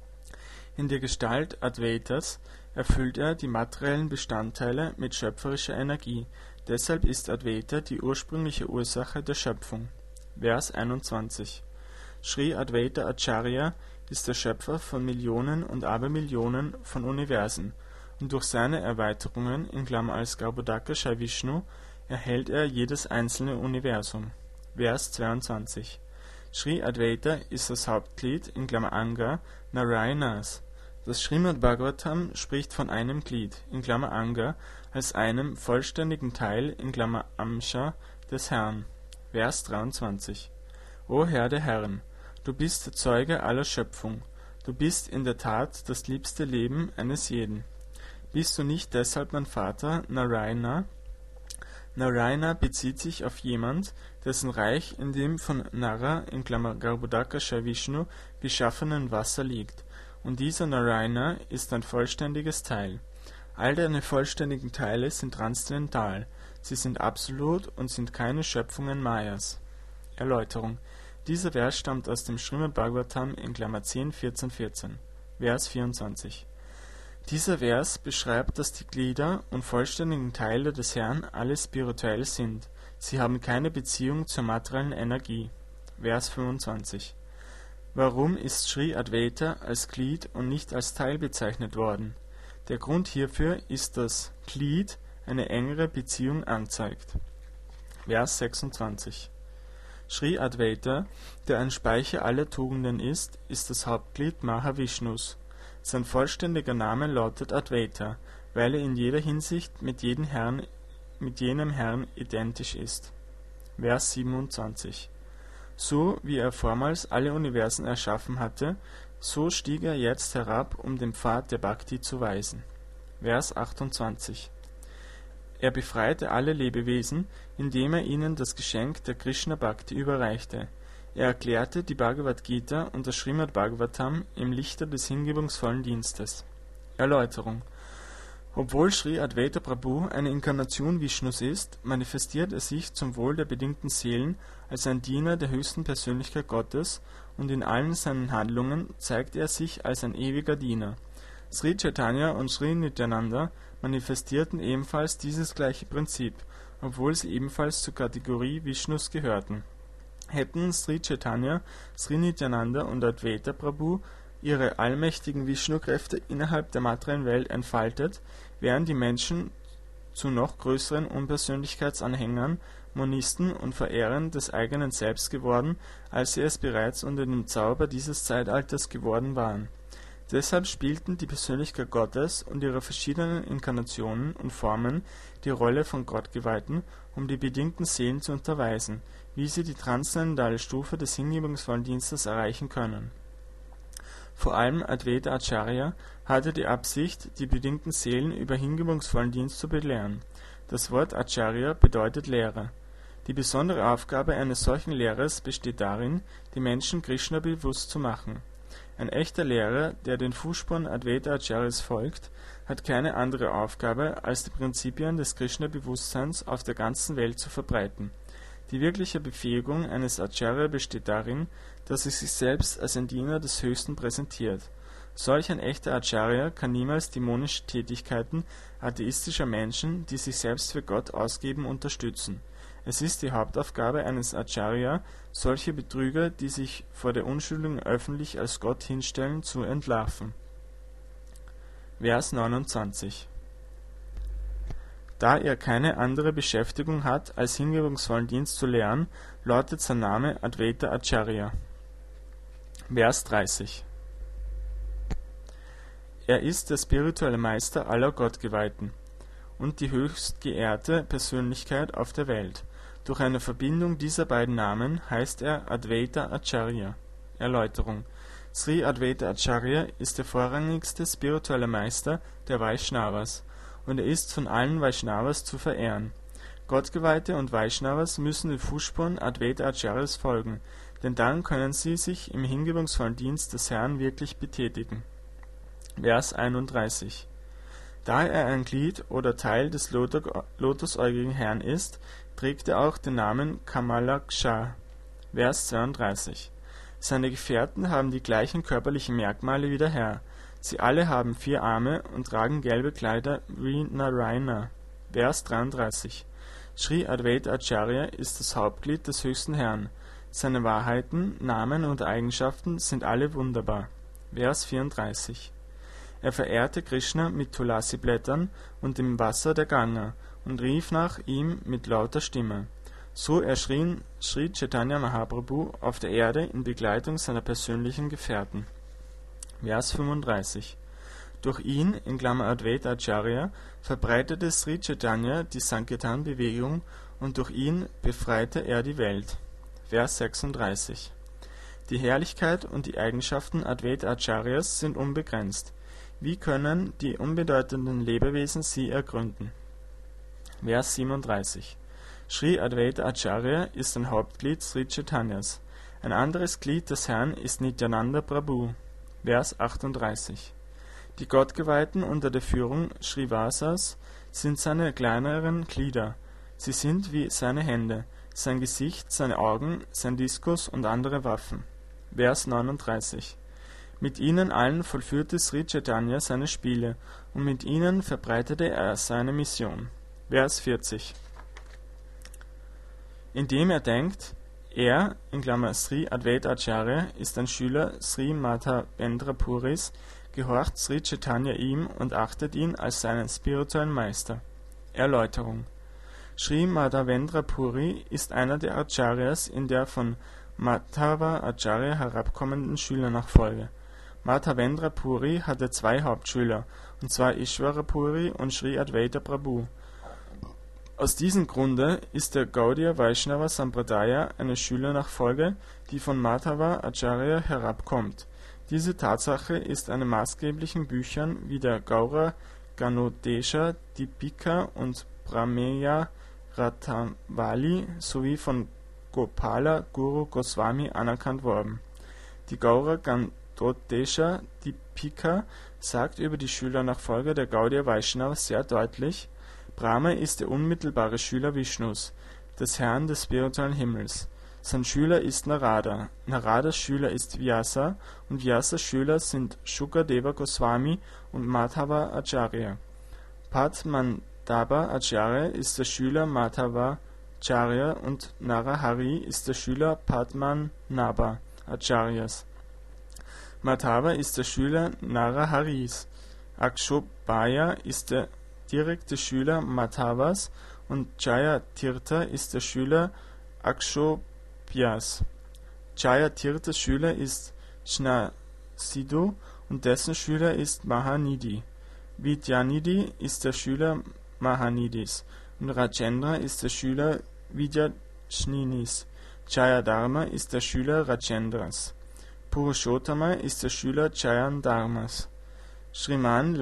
In der Gestalt Advaitas erfüllt er die materiellen Bestandteile mit schöpferischer Energie. Deshalb ist Advaita die ursprüngliche Ursache der Schöpfung. Vers 21 Sri Advaita Acharya ist der Schöpfer von Millionen und Abermillionen von Universen und durch seine Erweiterungen (als Garbhodaka Shai Vishnu) erhält er jedes einzelne Universum. Vers 22 Sri Advaita ist das Hauptglied (Anga) Narayanas. Das Srimad Bhagavatam spricht von einem Glied (Anga) als einem vollständigen Teil (Amsha) des Herrn. Vers 23 O Herr der Herren, du bist der Zeuge aller Schöpfung, du bist in der Tat das liebste Leben eines jeden. Bist du nicht deshalb mein Vater Narayana? Narayana bezieht sich auf jemand, dessen Reich in dem von Nara (Garbhodaka Shai Vishnu) geschaffenen Wasser liegt, und dieser Narayana ist ein vollständiges Teil. All deine vollständigen Teile sind transzendental, sie sind absolut und sind keine Schöpfungen Mayas. Erläuterung Dieser Vers stammt aus dem Srimad Bhagavatam (10, 14, 14). Vers 24 Dieser Vers beschreibt, dass die Glieder und vollständigen Teile des Herrn alle spirituell sind, sie haben keine Beziehung zur materiellen Energie. Vers 25 Warum ist Sri Advaita als Glied und nicht als Teil bezeichnet worden? Der Grund hierfür ist, dass Glied eine engere Beziehung anzeigt. Vers 26 Sri Advaita, der ein Speicher aller Tugenden ist das Hauptglied Mahavishnus. Sein vollständiger Name lautet Advaita, weil er in jeder Hinsicht mit jenem Herrn identisch ist. Vers 27 So wie er vormals alle Universen erschaffen hatte, so stieg er jetzt herab, um den Pfad der Bhakti zu weisen. Vers 28 Er befreite alle Lebewesen, indem er ihnen das Geschenk der Krishna Bhakti überreichte. Er erklärte die Bhagavad Gita und das Srimad Bhagavatam im Lichte des hingebungsvollen Dienstes. Erläuterung: Obwohl Sri Advaita Prabhu eine Inkarnation Vishnus ist, manifestiert er sich zum Wohl der bedingten Seelen als ein Diener der höchsten Persönlichkeit Gottes, und in allen seinen Handlungen zeigt er sich als ein ewiger Diener. Sri Chaitanya und Sri Nityananda manifestierten ebenfalls dieses gleiche Prinzip, obwohl sie ebenfalls zur Kategorie Vishnus gehörten. Hätten Sri Chaitanya, Sri Nityananda und Advaita Prabhu ihre allmächtigen Vishnu-Kräfte innerhalb der materiellen Welt entfaltet, wären die Menschen zu noch größeren Unpersönlichkeitsanhängern, Monisten und Verehrern des eigenen Selbst geworden, als sie es bereits unter dem Zauber dieses Zeitalters geworden waren. Deshalb spielten die Persönlichkeit Gottes und ihre verschiedenen Inkarnationen und Formen die Rolle von Gottgeweihten, um die bedingten Seelen zu unterweisen, wie sie die transzendentale Stufe des hingebungsvollen Dienstes erreichen können. Vor allem Advaita Acharya hatte die Absicht, die bedingten Seelen über hingebungsvollen Dienst zu belehren. Das Wort Acharya bedeutet Lehrer. Die besondere Aufgabe eines solchen Lehrers besteht darin, die Menschen Krishna bewusst zu machen. Ein echter Lehrer, der den Fußspuren Advaita Acharyas folgt, hat keine andere Aufgabe, als die Prinzipien des Krishna-Bewusstseins auf der ganzen Welt zu verbreiten. Die wirkliche Befähigung eines Acharya besteht darin, dass er sich selbst als ein Diener des Höchsten präsentiert. Solch ein echter Acharya kann niemals dämonische Tätigkeiten atheistischer Menschen, die sich selbst für Gott ausgeben, unterstützen. Es ist die Hauptaufgabe eines Acharya, solche Betrüger, die sich vor der Unschuldigen öffentlich als Gott hinstellen, zu entlarven. Vers 29. Da er keine andere Beschäftigung hat, als hingebungsvollen Dienst zu lehren, lautet sein Name Advaita Acharya. Vers 30. Er ist der spirituelle Meister aller Gottgeweihten und die höchst geehrte Persönlichkeit auf der Welt. Durch eine Verbindung dieser beiden Namen heißt er Advaita Acharya. Erläuterung: Sri Advaita Acharya ist der vorrangigste spirituelle Meister der Vaishnavas, und er ist von allen Vaishnavas zu verehren. Gottgeweihte und Vaishnavas müssen den Fußspuren Advaita Acharyas folgen, denn dann können sie sich im hingebungsvollen Dienst des Herrn wirklich betätigen. Vers 31. Da er ein Glied oder Teil des lotusäugigen Herrn ist, trägt er auch den Namen Kamalaksha. Vers 32. Seine Gefährten haben die gleichen körperlichen Merkmale wie der Herr. Sie alle haben 4 Arme und tragen gelbe Kleider wie Narayana. Vers 33. Sri Advaita Acharya ist das Hauptglied des höchsten Herrn. Seine Wahrheiten, Namen und Eigenschaften sind alle wunderbar. Vers 34. Er verehrte Krishna mit Tulasi-Blättern und dem Wasser der Ganga und rief nach ihm mit lauter Stimme. So erschien Sri Chaitanya Mahaprabhu auf der Erde in Begleitung seiner persönlichen Gefährten. Vers 35. Durch ihn, in Klammer Advaita Acharya, verbreitete Sri Chaitanya die Sankirtan-Bewegung und durch ihn befreite er die Welt. Vers 36. Die Herrlichkeit und die Eigenschaften Advaita Acharyas sind unbegrenzt. Wie können die unbedeutenden Lebewesen sie ergründen? Vers 37. Sri Advaita Acharya ist ein Hauptglied Sri Chaitanyas. Ein anderes Glied des Herrn ist Nityananda Prabhu. Vers 38. Die Gottgeweihten unter der Führung Srivasas sind seine kleineren Glieder. Sie sind wie seine Hände, sein Gesicht, seine Augen, sein Diskus und andere Waffen. Vers 39. Mit ihnen allen vollführte Sri Chaitanya seine Spiele, und mit ihnen verbreitete er seine Mission. Vers 40. Indem er denkt, er, in Klammer Sri Advaita Acharya, ist ein Schüler Sri Madhavendra Puris, gehorcht Sri Chaitanya ihm und achtet ihn als seinen spirituellen Meister. Erläuterung: Sri Madhavendra Puri ist einer der Acharyas in der von Madhava Acharya herabkommenden Schülernachfolge. Madhavendra Puri hatte 2 Hauptschüler, und zwar Ishvara Puri und Sri Advaita Prabhu. Aus diesem Grunde ist der Gaudiya Vaishnava Sampradaya eine Schülernachfolge, die von Madhava Acharya herabkommt. Diese Tatsache ist in maßgeblichen Büchern wie der Gaura Ganodesha Deepika und Brahmeya Ratnavali sowie von Gopala Guru Goswami anerkannt worden. Die Gaura Gandhotesha Deepika sagt über die Schülernachfolger der Gaudiya Vaishnava sehr deutlich: Brahma ist der unmittelbare Schüler Vishnus, des Herrn des spirituellen Himmels. Sein Schüler ist Narada, Naradas Schüler ist Vyasa und Vyasas Schüler sind Shukadeva Goswami und Madhava Acharya. Padmanabha Acharya ist der Schüler Madhava Acharya und Narahari ist der Schüler Padmanabha Acharyas. Madhava ist der Schüler Naraharis. Akshobhya ist der direkte Schüler Madhavas und Jayatirtha ist der Schüler Akshobhyas. Jayatirthas Schüler ist Shnasidhu und dessen Schüler ist Mahanidhi. Vidyanidhi ist der Schüler Mahanidhis und Rajendra ist der Schüler Vidyashninis. Jayadharma ist der Schüler Rajendras. Purushottama ist der Schüler Jayandharmas. Shriman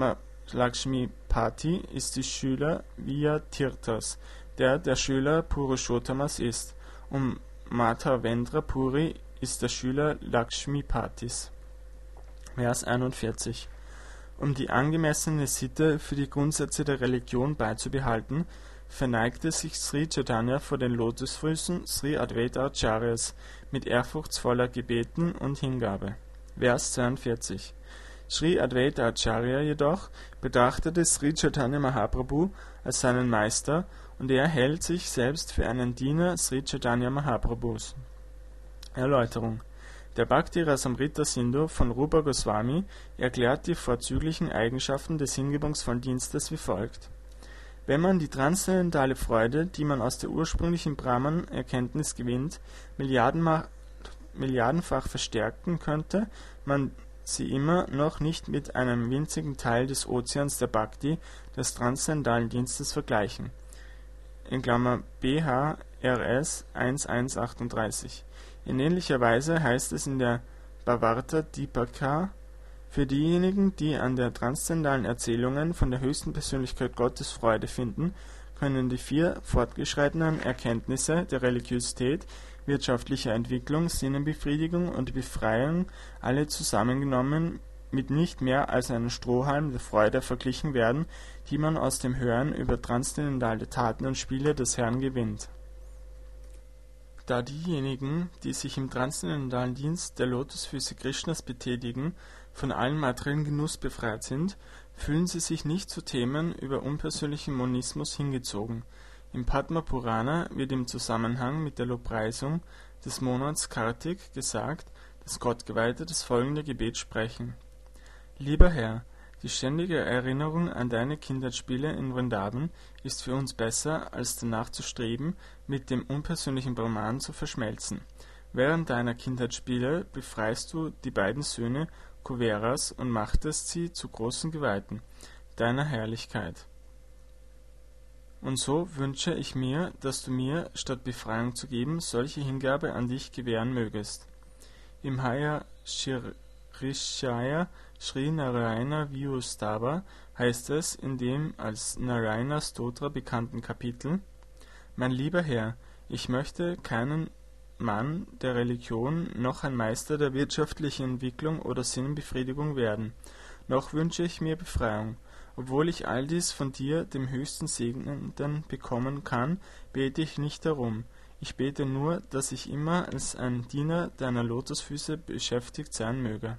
Lakshmipati ist die Schüler Vyatirthas, der Schüler Purushottamas ist, und Madhavendra Puri ist der Schüler Lakshmipatis. Vers 41. Um die angemessene Sitte für die Grundsätze der Religion beizubehalten, verneigte sich Sri Chaitanya vor den Lotusfüßen Sri Advaita Acharyas mit ehrfurchtsvoller Gebeten und Hingabe. Vers 42. Sri Advaita Acharya jedoch betrachtete Sri Chaitanya Mahaprabhu als seinen Meister und er hält sich selbst für einen Diener Sri Chaitanya Mahaprabhus. Erläuterung: Der Bhakti Rasamrita Sindhu von Rupa Goswami erklärt die vorzüglichen Eigenschaften des hingebungsvollen Dienstes wie folgt: Wenn man die transzendentale Freude, die man aus der ursprünglichen Brahman-Erkenntnis gewinnt, milliardenfach verstärken könnte, man sie immer noch nicht mit einem winzigen Teil des Ozeans der Bhakti, des transzendentalen Dienstes, vergleichen. In BHRS 1138. In ähnlicher Weise heißt es in der Bhavarta Dipaka: Für diejenigen, die an der transzendentalen Erzählungen von der höchsten Persönlichkeit Gottes Freude finden, können die 4 fortgeschrittenen Erkenntnisse der Religiosität, wirtschaftlicher Entwicklung, Sinnenbefriedigung und Befreiung alle zusammengenommen mit nicht mehr als einem Strohhalm der Freude verglichen werden, die man aus dem Hören über transzendentale Taten und Spiele des Herrn gewinnt. Da diejenigen, die sich im transzendentalen Dienst der Lotusfüße Krishnas betätigen, von allen materiellen Genuss befreit sind, fühlen sie sich nicht zu Themen über unpersönlichen Monismus hingezogen. Im Padma Purana wird im Zusammenhang mit der Lobpreisung des Monats Kartik gesagt, dass Gottgeweihte das folgende Gebet sprechen: Lieber Herr, die ständige Erinnerung an deine Kindheitsspiele in Vrindavan ist für uns besser, als danach zu streben, mit dem unpersönlichen Brahman zu verschmelzen. Während deiner Kindheitsspiele befreist du die beiden Söhne Kuveras und machtest sie zu großen Geweihten deiner Herrlichkeit. Und so wünsche ich mir, dass du mir, statt Befreiung zu geben, solche Hingabe an dich gewähren mögest. Im Haya Shirishaya Sri Narayana Vyustava heißt es in dem als Narayana Stotra bekannten Kapitel: Mein lieber Herr, ich möchte keinen Mann der Religion noch ein Meister der wirtschaftlichen Entwicklung oder Sinnbefriedigung werden, noch wünsche ich mir Befreiung. Obwohl ich all dies von dir, dem höchsten Segnenden, bekommen kann, bete ich nicht darum. Ich bete nur, dass ich immer als ein Diener deiner Lotusfüße beschäftigt sein möge.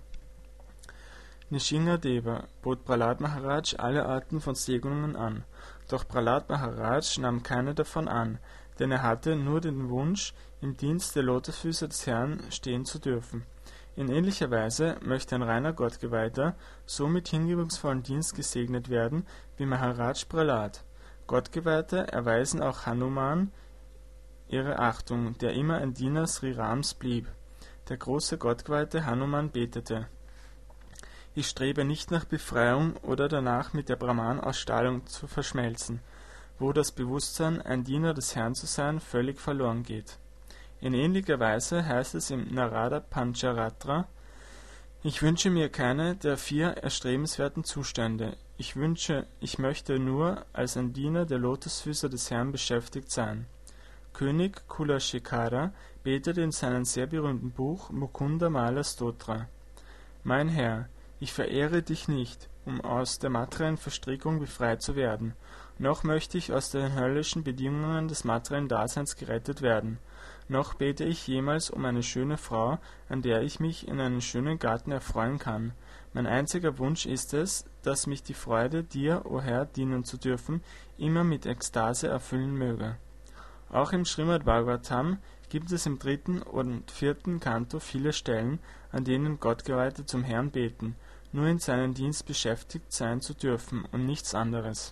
Nishingadeva bot Prahlad Maharaj alle Arten von Segnungen an, doch Prahlad Maharaj nahm keine davon an, denn er hatte nur den Wunsch, im Dienst der Lotusfüße des Herrn stehen zu dürfen. In ähnlicher Weise möchte ein reiner Gottgeweihter so mit hingebungsvollem Dienst gesegnet werden wie Maharaj Prahlad. Gottgeweihte erweisen auch Hanuman ihre Achtung, der immer ein Diener Sri Rams blieb. Der große Gottgeweihte Hanuman betete: Ich strebe nicht nach Befreiung oder danach mit der Brahman-Ausstrahlung zu verschmelzen, wo das Bewusstsein, ein Diener des Herrn zu sein, völlig verloren geht. In ähnlicher Weise heißt es im Narada Pancharatra: Ich wünsche mir keine der 4 erstrebenswerten Zustände. ich möchte nur als ein Diener der Lotusfüße des Herrn beschäftigt sein. König Kulaşekhara betet in seinem sehr berühmten Buch Mukunda Mala Stotra: Mein Herr, ich verehre dich nicht, um aus der materiellen Verstrickung befreit zu werden, noch möchte ich aus den höllischen Bedingungen des materiellen Daseins gerettet werden, noch bete ich jemals um eine schöne Frau, an der ich mich in einem schönen Garten erfreuen kann. Mein einziger Wunsch ist es, dass mich die Freude, dir, o Herr, dienen zu dürfen, immer mit Ekstase erfüllen möge. Auch im Srimad Bhagavatam gibt es im 3. und 4. Kanto viele Stellen, an denen Gottgeweihte zum Herrn beten, nur in seinem Dienst beschäftigt sein zu dürfen und nichts anderes.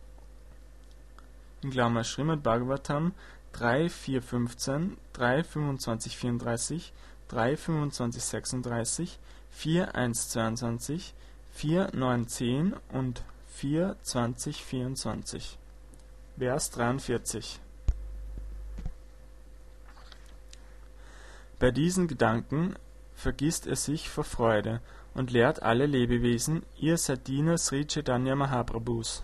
In Klammer Srimad Bhagavatam 3.4.15, 3.25.34, 3.25.36, 4.1.22, 4.9.10 und 4.20.24. Vers 43. Bei diesen Gedanken vergisst er sich vor Freude und lehrt alle Lebewesen, ihr seid Diener Sri Chaitanya Mahaprabhus.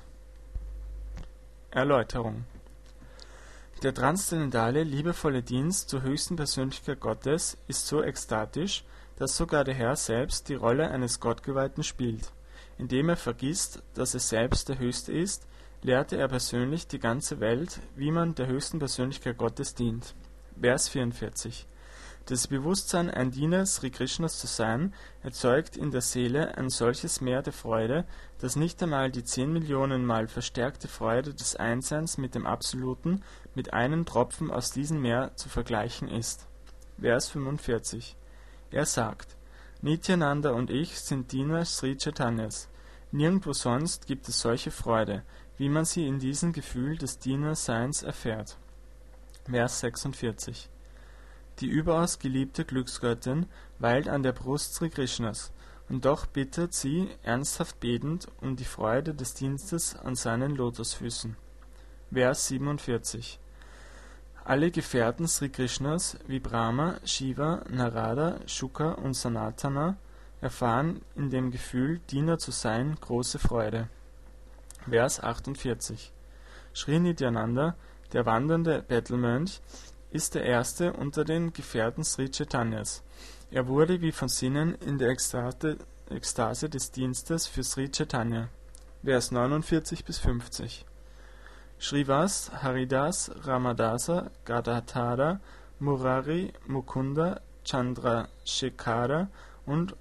Erläuterung: Der transzendentale, liebevolle Dienst zur höchsten Persönlichkeit Gottes ist so ekstatisch, dass sogar der Herr selbst die Rolle eines Gottgeweihten spielt. Indem er vergisst, dass er selbst der Höchste ist, lehrte er persönlich die ganze Welt, wie man der höchsten Persönlichkeit Gottes dient. Vers 44. Das Bewusstsein, ein Diener Sri Krishnas zu sein, erzeugt in der Seele ein solches Meer der Freude, dass nicht einmal die 10 Millionen Mal verstärkte Freude des Einsseins mit dem Absoluten mit einem Tropfen aus diesem Meer zu vergleichen ist. Vers 45. Er sagt: Nityananda und ich sind Diener Sri Chaitanyas. Nirgendwo sonst gibt es solche Freude, wie man sie in diesem Gefühl des Dienerseins erfährt. Vers 46. Die überaus geliebte Glücksgöttin weilt an der Brust Sri Krishnas, und doch bittet sie, ernsthaft betend, um die Freude des Dienstes an seinen Lotusfüßen. Vers 47. Alle Gefährten Sri Krishnas, wie Brahma, Shiva, Narada, Shuka und Sanatana, erfahren in dem Gefühl, Diener zu sein, große Freude. Vers 48. Sri Nityananda, der wandernde Bettelmönch, ist der erste unter den Gefährten Sri Chaitanyas. Er wurde wie von Sinnen in der Ekstase des Dienstes für Sri Chaitanya. Vers 49 bis 50. Shrivas, Haridas, Ramadasa, Gadadhara, Murari, Mukunda, Chandrasekhara und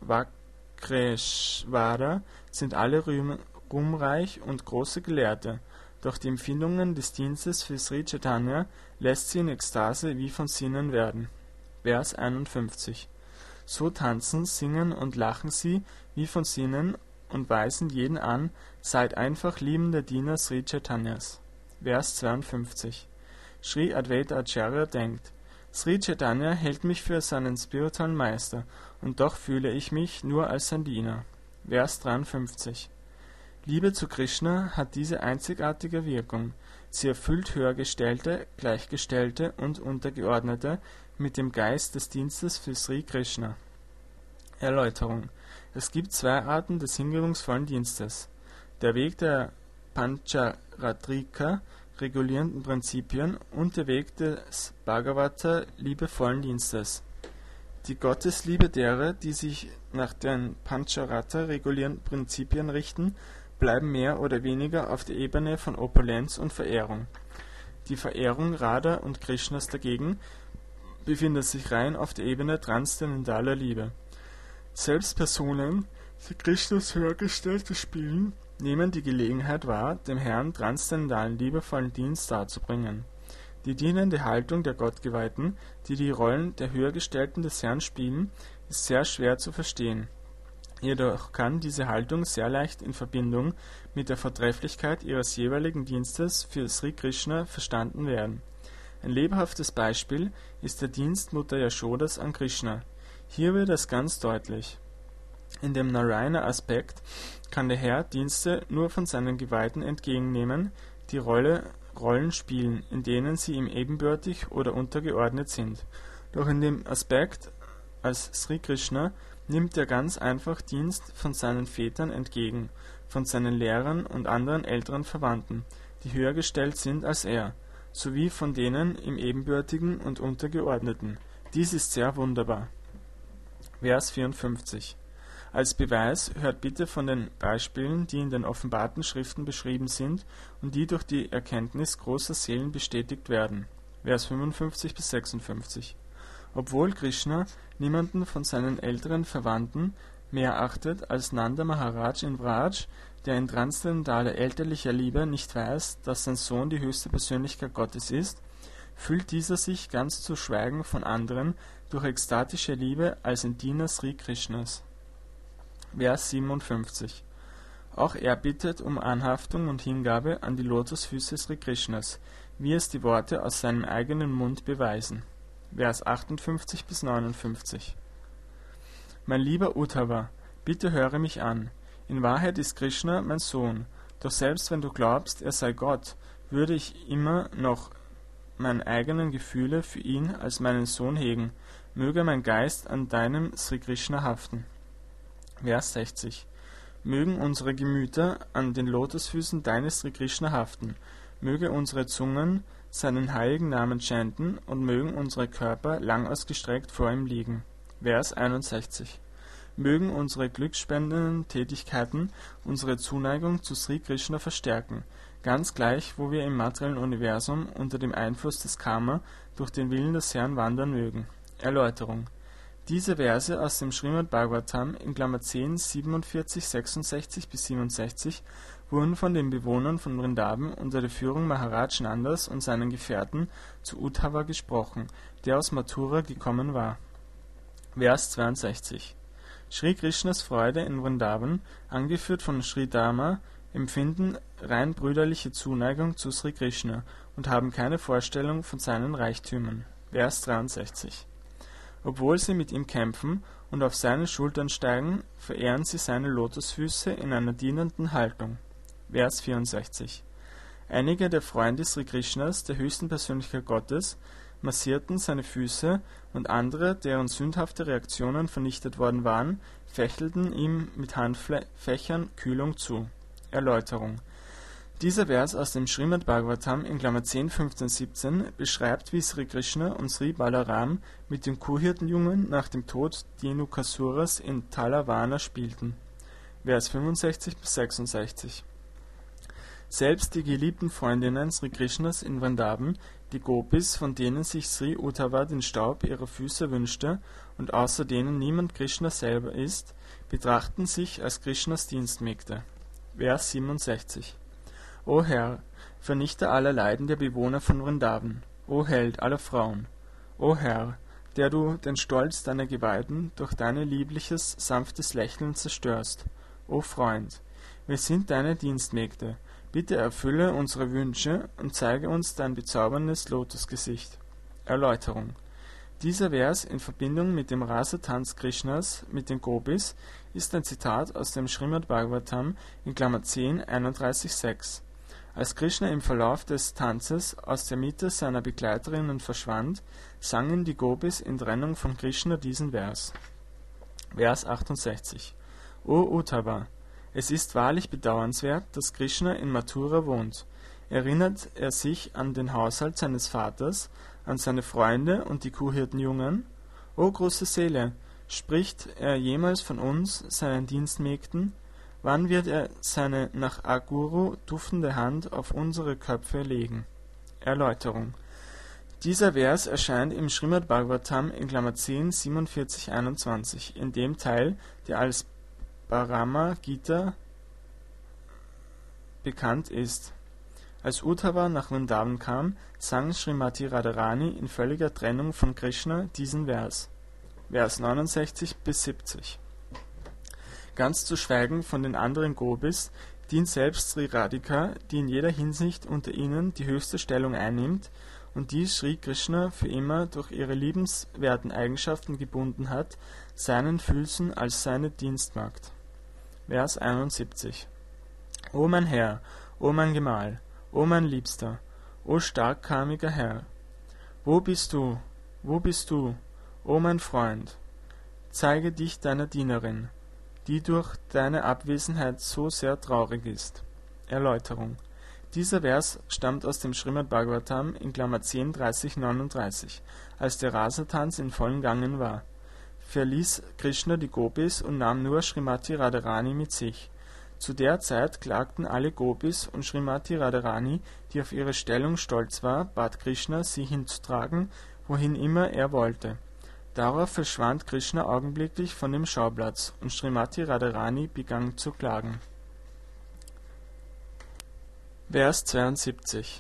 Vakreshvara sind alle ruhmreich und große Gelehrte, doch die Empfindungen des Dienstes für Sri Chaitanya lässt sie in Ekstase wie von Sinnen werden. Vers 51. So tanzen, singen und lachen sie wie von Sinnen und weisen jeden an, seid einfach liebende Diener Sri Chaitanyas. Vers 52. Sri Advaita Acharya denkt: Sri Chaitanya hält mich für seinen spirituellen Meister, und doch fühle ich mich nur als sein Diener. Vers 53. Liebe zu Krishna hat diese einzigartige Wirkung. Sie erfüllt Höhergestellte, Gleichgestellte und Untergeordnete mit dem Geist des Dienstes für Sri Krishna. Erläuterung: Es gibt zwei Arten des hingebungsvollen Dienstes. Der Weg der Pancharatrika, regulierenden Prinzipien, und der Weg des Bhagavata, liebevollen Dienstes. Die Gottesliebe derer, die sich nach den Pancharatra, regulierenden Prinzipien richten, bleiben mehr oder weniger auf der Ebene von Opulenz und Verehrung. Die Verehrung Radha und Krishnas dagegen befindet sich rein auf der Ebene transzendentaler Liebe. Selbst Personen, die Krishnas Höhergestellte spielen, nehmen die Gelegenheit wahr, dem Herrn transzendentalen liebevollen Dienst darzubringen. Die dienende Haltung der Gottgeweihten, die die Rollen der Höhergestellten des Herrn spielen, ist sehr schwer zu verstehen. Jedoch kann diese Haltung sehr leicht in Verbindung mit der Vortrefflichkeit ihres jeweiligen Dienstes für Sri Krishna verstanden werden. Ein lebhaftes Beispiel ist der Dienst Mutter Yashodas an Krishna. Hier wird es ganz deutlich. In dem Narayana-Aspekt kann der Herr Dienste nur von seinen Geweihten entgegennehmen, die Rollen spielen, in denen sie ihm ebenbürtig oder untergeordnet sind. Doch in dem Aspekt als Sri Krishna nimmt er ganz einfach Dienst von seinen Vätern entgegen, von seinen Lehrern und anderen älteren Verwandten, die höher gestellt sind als er, sowie von denen ihm ebenbürtigen und Untergeordneten. Dies ist sehr wunderbar. Vers 54. Als Beweis hört bitte von den Beispielen, die in den offenbarten Schriften beschrieben sind und die durch die Erkenntnis großer Seelen bestätigt werden. Vers 55 bis 56. Obwohl Krishna niemanden von seinen älteren Verwandten mehr achtet als Nanda Maharaj in Vraj, der in transzendentaler elterlicher Liebe nicht weiß, dass sein Sohn die höchste Persönlichkeit Gottes ist, fühlt dieser sich ganz zu schweigen von anderen durch ekstatische Liebe als ein Diener Sri Krishnas. Vers 57. Auch er bittet um Anhaftung und Hingabe an die Lotusfüße Sri Krishnas, wie es die Worte aus seinem eigenen Mund beweisen. Vers 58 bis 59. Mein lieber Uddhava, bitte höre mich an. In Wahrheit ist Krishna mein Sohn, doch selbst wenn du glaubst, er sei Gott, würde ich immer noch meine eigenen Gefühle für ihn als meinen Sohn hegen. Möge mein Geist an deinem Sri Krishna haften. Vers 60. Mögen unsere Gemüter an den Lotusfüßen deines Sri Krishna haften. Möge unsere Zungen seinen heiligen Namen chanten und mögen unsere Körper lang ausgestreckt vor ihm liegen. Vers 61. Mögen unsere glücksspendenden Tätigkeiten unsere Zuneigung zu Sri Krishna verstärken, ganz gleich, wo wir im materiellen Universum unter dem Einfluss des Karma durch den Willen des Herrn wandern mögen. Erläuterung. Diese Verse aus dem Srimad Bhagavatam in Klammer 10, 47, 66 bis 67 wurden von den Bewohnern von Vrindavan unter der Führung Maharaj Nandas und seinen Gefährten zu Uddhava gesprochen, der aus Mathura gekommen war. Vers 62. Sri Krishnas Freude in Vrindavan, angeführt von Sri Dharma, empfinden rein brüderliche Zuneigung zu Sri Krishna und haben keine Vorstellung von seinen Reichtümern. Vers 63. Obwohl sie mit ihm kämpfen und auf seine Schultern steigen, verehren sie seine Lotusfüße in einer dienenden Haltung. Vers 64. Einige der Freunde Sri Krishnas, der höchsten Persönlichkeit Gottes, massierten seine Füße und andere, deren sündhafte Reaktionen vernichtet worden waren, fächelten ihm mit Handfächern Kühlung zu. Erläuterung. Dieser Vers aus dem Srimad Bhagavatam in Klammer 10, 15, 17 beschreibt, wie Sri Krishna und Sri Balaram mit dem Kuhhirtenjungen nach dem Tod Dhenukasuras in Talavana spielten. Vers 65 bis 66. Selbst die geliebten Freundinnen Sri Krishnas in Vrindavan, die Gopis, von denen sich Sri Uddhava den Staub ihrer Füße wünschte und außer denen niemand Krishna selber ist, betrachten sich als Krishnas Dienstmägde. Vers 67. O Herr, Vernichter aller Leiden der Bewohner von Vrindavan, o Held aller Frauen, o Herr, der du den Stolz deiner Geweihten durch dein liebliches, sanftes Lächeln zerstörst, o Freund, wir sind deine Dienstmägde, bitte erfülle unsere Wünsche und zeige uns dein bezauberndes Lotusgesicht. Erläuterung. Dieser Vers in Verbindung mit dem Rasa-Tanz Krishnas mit den Gopis ist ein Zitat aus dem Srimad Bhagavatam in Klammer 10, 31,6. Als Krishna im Verlauf des Tanzes aus der Mitte seiner Begleiterinnen verschwand, sangen die Gopis in Trennung von Krishna diesen Vers. Vers 68. O Uddhava, es ist wahrlich bedauernswert, dass Krishna in Mathura wohnt. Erinnert er sich an den Haushalt seines Vaters, an seine Freunde und die Kuhhirtenjungen? O große Seele, spricht er jemals von uns, seinen Dienstmägden? Wann wird er seine nach Aguru duftende Hand auf unsere Köpfe legen? Erläuterung. Dieser Vers erscheint im Srimad Bhagavatam in Klammer 10, 47, 21, in dem Teil, der als Bharama Gita bekannt ist. Als Uddhava nach Vrindavan kam, sang Srimati Radharani in völliger Trennung von Krishna diesen Vers. Vers 69 bis 70. Ganz zu schweigen von den anderen Gopis, dient selbst Sri Radhika, die in jeder Hinsicht unter ihnen die höchste Stellung einnimmt und die Sri Krishna für immer durch ihre liebenswerten Eigenschaften gebunden hat, seinen Füßen als seine Dienstmagd. Vers 71. O mein Herr, o mein Gemahl, o mein Liebster, o starkkarmiger Herr, wo bist du, o mein Freund? Zeige dich deiner Dienerin, die durch deine Abwesenheit so sehr traurig ist. Erläuterung: Dieser Vers stammt aus dem Srimad Bhagavatam in Klammer 10, 30, 39. Als der Rasatanz in vollem Gange war, verließ Krishna die Gopis und nahm nur Srimati Radharani mit sich. Zu der Zeit klagten alle Gopis und Srimati Radharani, die auf ihre Stellung stolz war, bat Krishna, sie hinzutragen, wohin immer er wollte. Darauf verschwand Krishna augenblicklich von dem Schauplatz und Srimati Radharani begann zu klagen. Vers 72.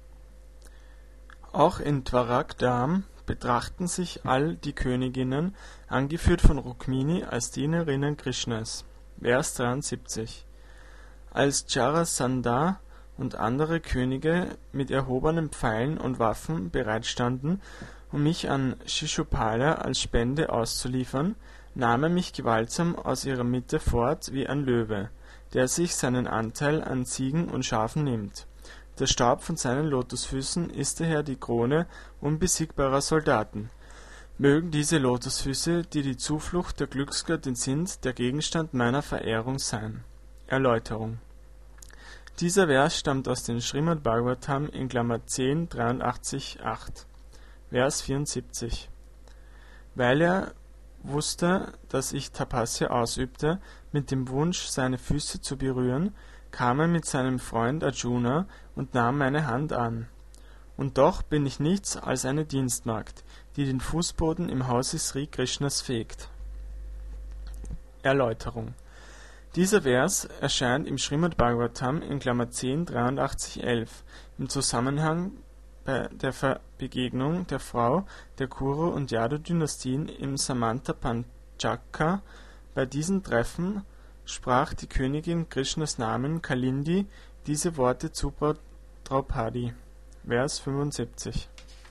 Auch in Dwarak-Dham betrachten sich all die Königinnen, angeführt von Rukmini, als Dienerinnen Krishnas. Vers 73. Als Jarasandha und andere Könige mit erhobenen Pfeilen und Waffen bereitstanden, um mich an Shishupala als Spende auszuliefern, nahm er mich gewaltsam aus ihrer Mitte fort wie ein Löwe, der sich seinen Anteil an Ziegen und Schafen nimmt. Der Staub von seinen Lotusfüßen ist daher die Krone unbesiegbarer Soldaten. Mögen diese Lotusfüße, die die Zuflucht der Glücksgöttin sind, der Gegenstand meiner Verehrung sein. Erläuterung: Dieser Vers stammt aus dem Srimad Bhagavatam in Klammer 10, 83, 8. Vers 74. Weil er wusste, dass ich Tapasya ausübte, mit dem Wunsch, seine Füße zu berühren, kam er mit seinem Freund Arjuna und nahm meine Hand an. Und doch bin ich nichts als eine Dienstmagd, die den Fußboden im Hause Sri Krishnas fegt. Erläuterung: Dieser Vers erscheint im Srimad Bhagavatam in Klammer 10, 83, 11 im Zusammenhang bei der Begegnung der Frau der Kuru- und Yadu-Dynastien im Samanta-Panchaka. Bei diesen Treffen sprach die Königin Krishnas Namen Kalindi diese Worte zu Draupadi. Vers 75.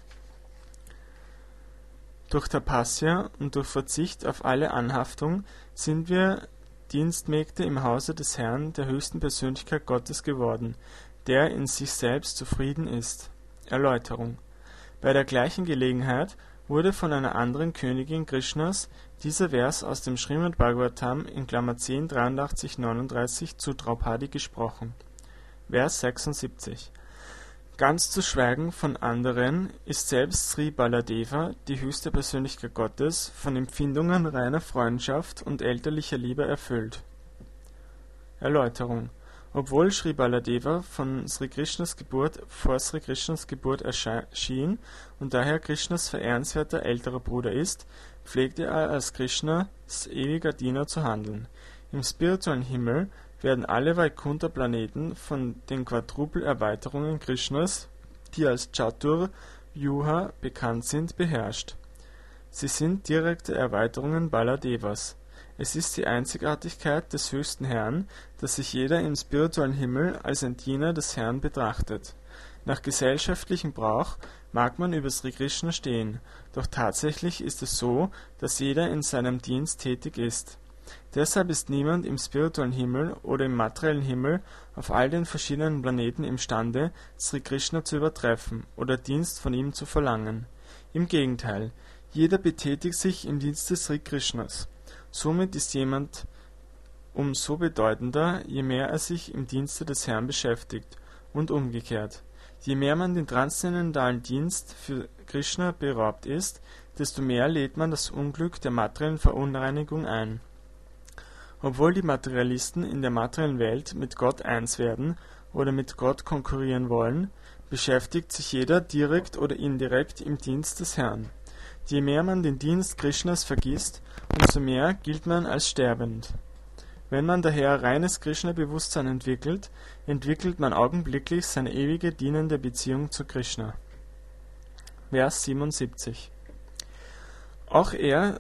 Durch Tapasya und durch Verzicht auf alle Anhaftung sind wir Dienstmägde im Hause des Herrn, der höchsten Persönlichkeit Gottes geworden, der in sich selbst zufrieden ist. Erläuterung: Bei der gleichen Gelegenheit wurde von einer anderen Königin Krishnas dieser Vers aus dem Srimad Bhagavatam in Klammer 10, 83, 39 zu Draupadi gesprochen. Vers 76. Ganz zu schweigen von anderen ist selbst Sri Baladeva, die höchste Persönlichkeit Gottes, von Empfindungen reiner Freundschaft und elterlicher Liebe erfüllt. Erläuterung: Obwohl Sri Baladeva vor Sri Krishnas Geburt erschien und daher Krishnas verehrenswerter älterer Bruder ist, pflegte er als Krishnas ewiger Diener zu handeln. Im spirituellen Himmel werden alle Vaikuntha-Planeten von den Quadrupel-Erweiterungen Krishnas, die als Chatur Yuha bekannt sind, beherrscht. Sie sind direkte Erweiterungen Baladevas. Es ist die Einzigartigkeit des höchsten Herrn, dass sich jeder im spirituellen Himmel als ein Diener des Herrn betrachtet. Nach gesellschaftlichem Brauch mag man über Sri Krishna stehen, doch tatsächlich ist es so, dass jeder in seinem Dienst tätig ist. Deshalb ist niemand im spirituellen Himmel oder im materiellen Himmel auf all den verschiedenen Planeten imstande, Sri Krishna zu übertreffen oder Dienst von ihm zu verlangen. Im Gegenteil, jeder betätigt sich im Dienste Sri Krishnas. Somit ist jemand umso bedeutender, je mehr er sich im Dienste des Herrn beschäftigt, und umgekehrt. Je mehr man den transzendentalen Dienst für Krishna beraubt ist, desto mehr lädt man das Unglück der materiellen Verunreinigung ein. Obwohl die Materialisten in der materiellen Welt mit Gott eins werden oder mit Gott konkurrieren wollen, beschäftigt sich jeder direkt oder indirekt im Dienst des Herrn. Je mehr man den Dienst Krishnas vergisst, umso mehr gilt man als sterbend. Wenn man daher reines Krishna-Bewusstsein entwickelt, entwickelt man augenblicklich seine ewige dienende Beziehung zu Krishna. Vers 77. Auch er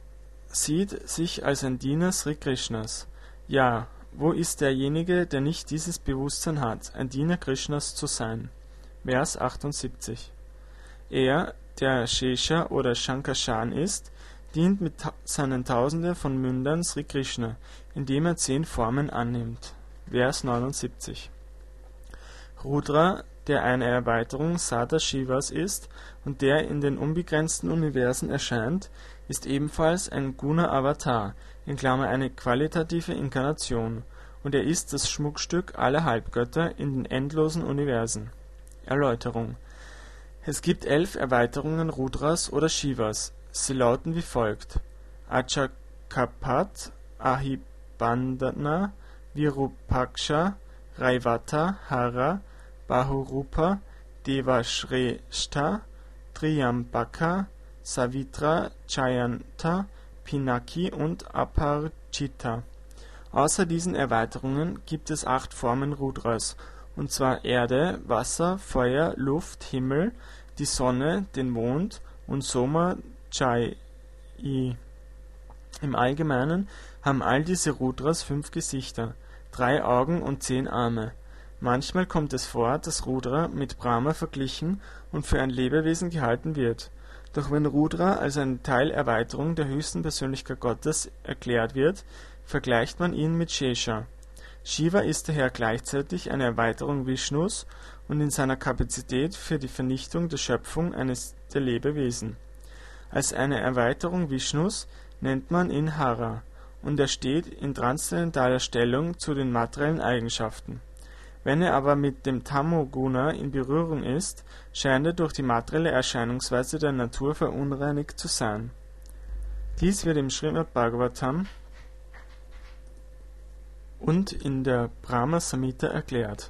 sieht sich als ein Diener Sri Krishnas. Ja, wo ist derjenige, der nicht dieses Bewusstsein hat, ein Diener Krishnas zu sein? Vers 78. Er, der Shesha oder Shankarshan ist, dient mit seinen Tausenden von Mündern Sri Krishna, indem er 10 Formen annimmt. Vers 79. Rudra, der eine Erweiterung Sadashivas ist und der in den unbegrenzten Universen erscheint, ist ebenfalls ein Guna-Avatar (eine qualitative Inkarnation), und er ist das Schmuckstück aller Halbgötter in den endlosen Universen. Erläuterung: Es gibt 11 Erweiterungen Rudras oder Shivas. Sie lauten wie folgt: Achakapat, Ahibandana, Virupaksha, Raivata, Hara, Bahurupa, Devashreshta, Triyambaka, Savitra, Jayanta, Pinaki und Aparajita. Außer diesen Erweiterungen gibt es 8 Formen Rudras, und zwar Erde, Wasser, Feuer, Luft, Himmel, die Sonne, den Mond und Soma Chai. Im Allgemeinen haben all diese Rudras 5 Gesichter, 3 Augen und 10 Arme. Manchmal kommt es vor, dass Rudra mit Brahma verglichen und für ein Lebewesen gehalten wird. Doch wenn Rudra als eine Teilerweiterung der höchsten Persönlichkeit Gottes erklärt wird, vergleicht man ihn mit Shesha. Shiva ist daher gleichzeitig eine Erweiterung Vishnus und in seiner Kapazität für die Vernichtung der Schöpfung eines der Lebewesen. Als eine Erweiterung Vishnus nennt man ihn Hara, und er steht in transzendentaler Stellung zu den materiellen Eigenschaften. Wenn er aber mit dem Tamo-Guna in Berührung ist, scheint er durch die materielle Erscheinungsweise der Natur verunreinigt zu sein. Dies wird im Srimad Bhagavatam und in der Brahma Samhita erklärt.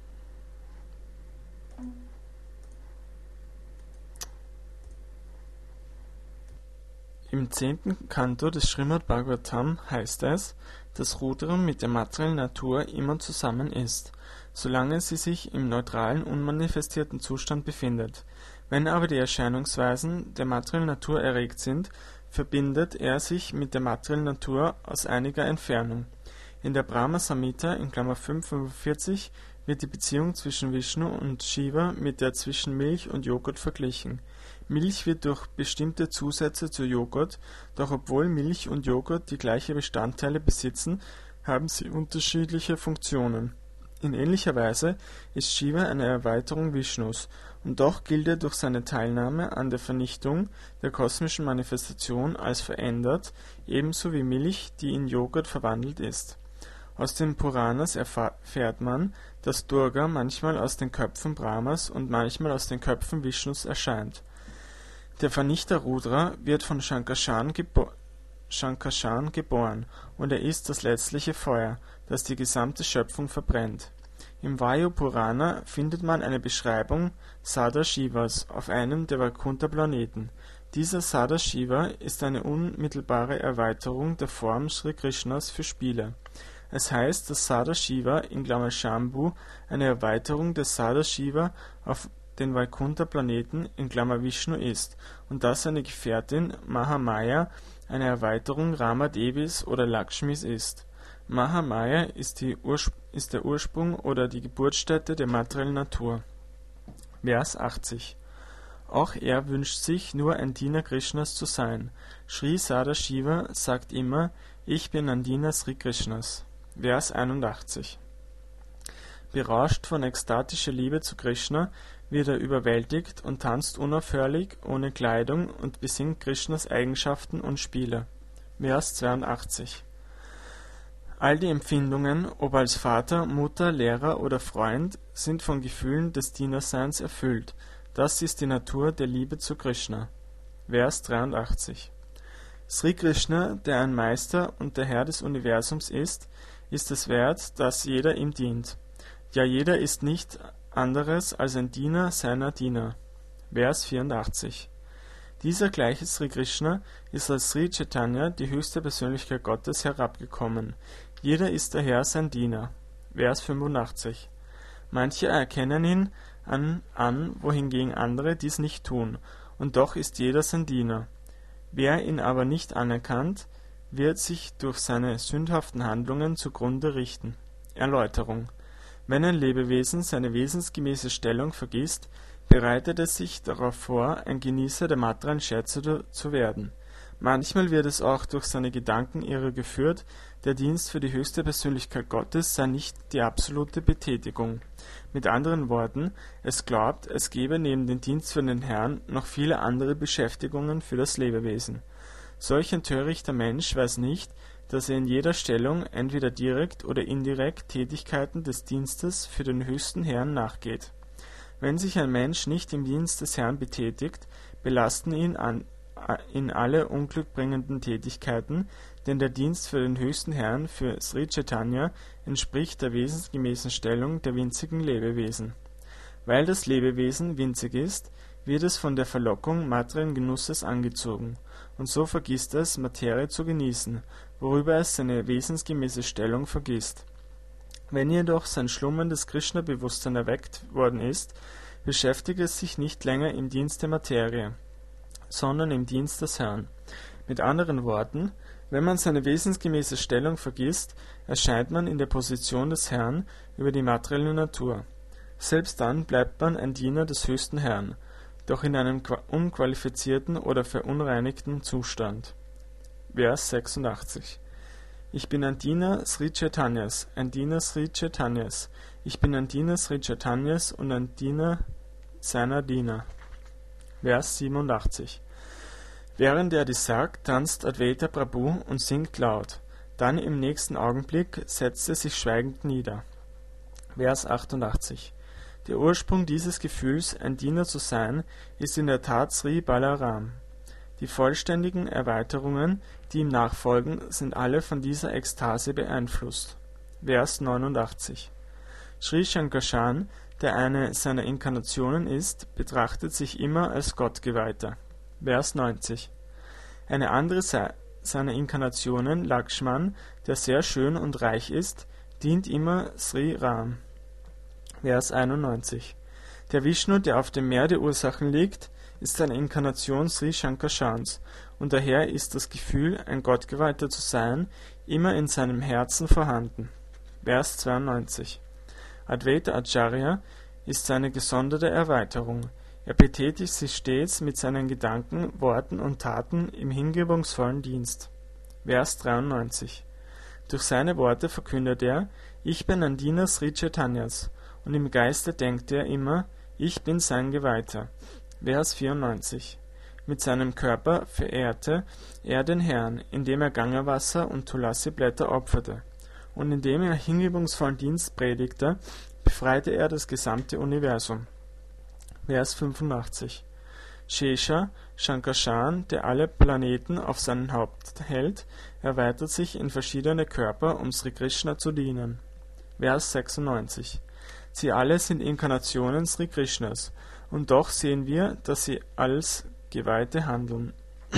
Im 10. Kanto des Srimad Bhagavatam heißt es, dass Rudra mit der materiellen Natur immer zusammen ist, solange sie sich im neutralen, unmanifestierten Zustand befindet. Wenn aber die Erscheinungsweisen der materiellen Natur erregt sind, verbindet er sich mit der materiellen Natur aus einiger Entfernung. In der Brahma Samhita (545) wird die Beziehung zwischen Vishnu und Shiva mit der zwischen Milch und Joghurt verglichen. Milch wird durch bestimmte Zusätze zu Joghurt, doch obwohl Milch und Joghurt die gleichen Bestandteile besitzen, haben sie unterschiedliche Funktionen. In ähnlicher Weise ist Shiva eine Erweiterung Vishnus, und doch gilt er durch seine Teilnahme an der Vernichtung der kosmischen Manifestation als verändert, ebenso wie Milch, die in Joghurt verwandelt ist. Aus den Puranas erfährt man, dass Durga manchmal aus den Köpfen Brahmas und manchmal aus den Köpfen Vishnus erscheint. Der Vernichter Rudra wird von Shankarshan geboren, und er ist das letztliche Feuer, das die gesamte Schöpfung verbrennt. Im Vayu Purana findet man eine Beschreibung Sadashivas auf einem der Vaikuntha-Planeten. Dieser Sadashiva ist eine unmittelbare Erweiterung der Form Sri Krishnas für Spiele. Es heißt, dass Sadashiva (Shambhu) eine Erweiterung des Sadashiva auf den Vaikuntha-Planeten (Vishnu) ist und dass seine Gefährtin Mahamaya eine Erweiterung Ramadevis oder Lakshmis ist. Mahamaya ist der Ursprung oder die Geburtsstätte der materiellen Natur. Vers 80. Auch er wünscht sich, nur ein Diener Krishnas zu sein. Sri Sadashiva sagt immer: Ich bin ein Diener Sri Krishnas. Vers 81. Berauscht von ekstatischer Liebe zu Krishna wird er überwältigt und tanzt unaufhörlich, ohne Kleidung, und besingt Krishnas Eigenschaften und Spiele. Vers 82. All die Empfindungen, ob als Vater, Mutter, Lehrer oder Freund, sind von Gefühlen des Dienerseins erfüllt. Das ist die Natur der Liebe zu Krishna. Vers 83. Sri Krishna, der ein Meister und der Herr des Universums ist es wert, dass jeder ihm dient. Ja, jeder ist nicht anderes als ein Diener seiner Diener. Vers 84. Dieser gleiche Sri Krishna ist als Sri Chaitanya, die höchste Persönlichkeit Gottes, herabgekommen. Jeder ist daher sein Diener. Vers 85. Manche erkennen ihn an, wohingegen andere dies nicht tun, und doch ist jeder sein Diener. Wer ihn aber nicht anerkannt, wird sich durch seine sündhaften Handlungen zugrunde richten. Erläuterung: Wenn ein Lebewesen seine wesensgemäße Stellung vergisst, bereitet es sich darauf vor, ein Genießer der materiellen Schätze zu werden. Manchmal wird es auch durch seine Gedanken irregeführt, der Dienst für die höchste Persönlichkeit Gottes sei nicht die absolute Betätigung. Mit anderen Worten, es glaubt, es gebe neben dem Dienst für den Herrn noch viele andere Beschäftigungen für das Lebewesen. Solch ein törichter Mensch weiß nicht, dass er in jeder Stellung entweder direkt oder indirekt Tätigkeiten des Dienstes für den höchsten Herrn nachgeht. Wenn sich ein Mensch nicht im Dienst des Herrn betätigt, belasten ihn in alle unglückbringenden Tätigkeiten, denn der Dienst für den höchsten Herrn, für Sri Chaitanya, entspricht der wesensgemäßen Stellung der winzigen Lebewesen. Weil das Lebewesen winzig ist, wird es von der Verlockung materiellen Genusses angezogen, und so vergisst es, Materie zu genießen, worüber es seine wesensgemäße Stellung vergisst. Wenn jedoch sein schlummerndes Krishna-Bewusstsein erweckt worden ist, beschäftigt es sich nicht länger im Dienst der Materie, sondern im Dienst des Herrn. Mit anderen Worten, wenn man seine wesensgemäße Stellung vergisst, erscheint man in der Position des Herrn über die materielle Natur. Selbst dann bleibt man ein Diener des höchsten Herrn, doch in einem unqualifizierten oder verunreinigten Zustand. Vers 86. Ich bin ein Diener Sri Chaitanyas, ein Diener Sri Chaitanyas. Ich bin ein Diener Sri Chaitanyas und ein Diener seiner Diener. Vers 87. Während er dies sagt, tanzt Advaita Prabhu und singt laut. Dann im nächsten Augenblick setzt er sich schweigend nieder. Vers 88. Der Ursprung dieses Gefühls, ein Diener zu sein, ist in der Tat Sri Balaram. Die vollständigen Erweiterungen, die ihm nachfolgen, sind alle von dieser Ekstase beeinflusst. Vers 89. Sri Shankarshan, der eine seiner Inkarnationen ist, betrachtet sich immer als Gottgeweihter. Vers 90. Eine andere seiner Inkarnationen, Lakshman, der sehr schön und reich ist, dient immer Sri Ram. Vers 91. Der Vishnu, der auf dem Meer der Ursachen liegt, ist eine Inkarnation Sri Shankarshans, und daher ist das Gefühl, ein Gottgeweihter zu sein, immer in seinem Herzen vorhanden. Vers 92. Advaita Acharya ist seine gesonderte Erweiterung. Er betätigt sich stets mit seinen Gedanken, Worten und Taten im hingebungsvollen Dienst. Vers 93. Durch seine Worte verkündet er, ich bin ein Diener Sri Chaitanyas, und im Geiste denkt er immer, ich bin sein Geweihter. Vers 94. Mit seinem Körper verehrte er den Herrn, indem er Gangawasser und Tulasi-Blätter opferte, und indem er hingebungsvollen Dienst predigte, befreite er das gesamte Universum. Vers 85. Shesha, Shankarshan, der alle Planeten auf seinem Haupt hält, erweitert sich in verschiedene Körper, um Sri Krishna zu dienen. Vers 96. Sie alle sind Inkarnationen Sri Krishnas, und doch sehen wir, dass sie als Geweihte handeln.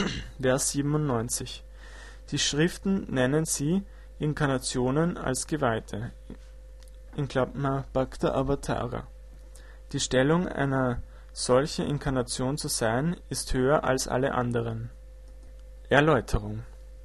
Vers 97. Die Schriften nennen sie Inkarnationen als Geweihte. In Klammer Bhakta Avatara. Die Stellung einer solchen Inkarnation zu sein, ist höher als alle anderen. Erläuterung.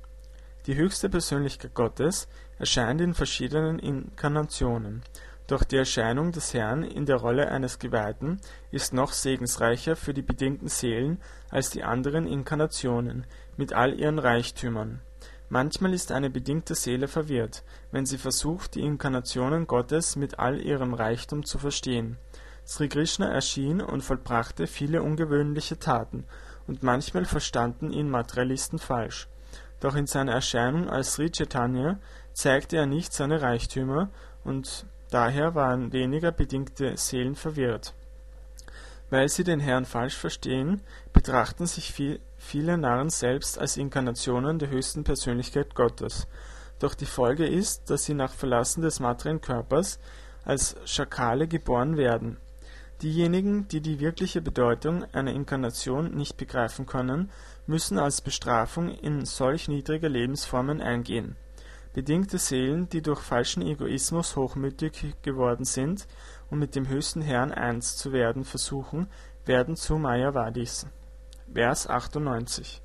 Die höchste Persönlichkeit Gottes erscheint in verschiedenen Inkarnationen. Doch die Erscheinung des Herrn in der Rolle eines Geweihten ist noch segensreicher für die bedingten Seelen als die anderen Inkarnationen mit all ihren Reichtümern. Manchmal ist eine bedingte Seele verwirrt, wenn sie versucht, die Inkarnationen Gottes mit all ihrem Reichtum zu verstehen. Sri Krishna erschien und vollbrachte viele ungewöhnliche Taten, und manchmal verstanden ihn Materialisten falsch. Doch in seiner Erscheinung als Sri Chaitanya zeigte er nicht seine Reichtümer, und daher waren weniger bedingte Seelen verwirrt. Weil sie den Herrn falsch verstehen, betrachten sich viele Narren selbst als Inkarnationen der höchsten Persönlichkeit Gottes. Doch die Folge ist, dass sie nach Verlassen des materiellen Körpers als Schakale geboren werden. Diejenigen, die die wirkliche Bedeutung einer Inkarnation nicht begreifen können, müssen als Bestrafung in solch niedrige Lebensformen eingehen. Bedingte Seelen, die durch falschen Egoismus hochmütig geworden sind und mit dem höchsten Herrn eins zu werden versuchen, werden zu Mayavadis. Vers 98.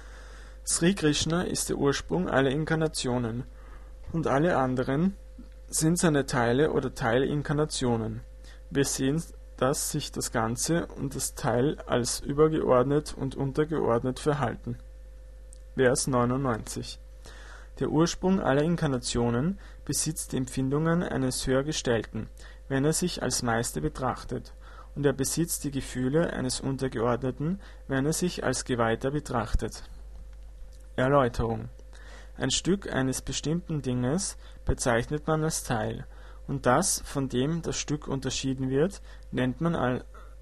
Sri Krishna ist der Ursprung aller Inkarnationen, und alle anderen sind seine Teile oder Teilinkarnationen. Wir sehen, dass sich das Ganze und das Teil als übergeordnet und untergeordnet verhalten. Vers 99. Der Ursprung aller Inkarnationen besitzt die Empfindungen eines Höhergestellten, wenn er sich als Meister betrachtet, und er besitzt die Gefühle eines Untergeordneten, wenn er sich als Geweihter betrachtet. Erläuterung: Ein Stück eines bestimmten Dinges bezeichnet man als Teil, und das, von dem das Stück unterschieden wird, nennt man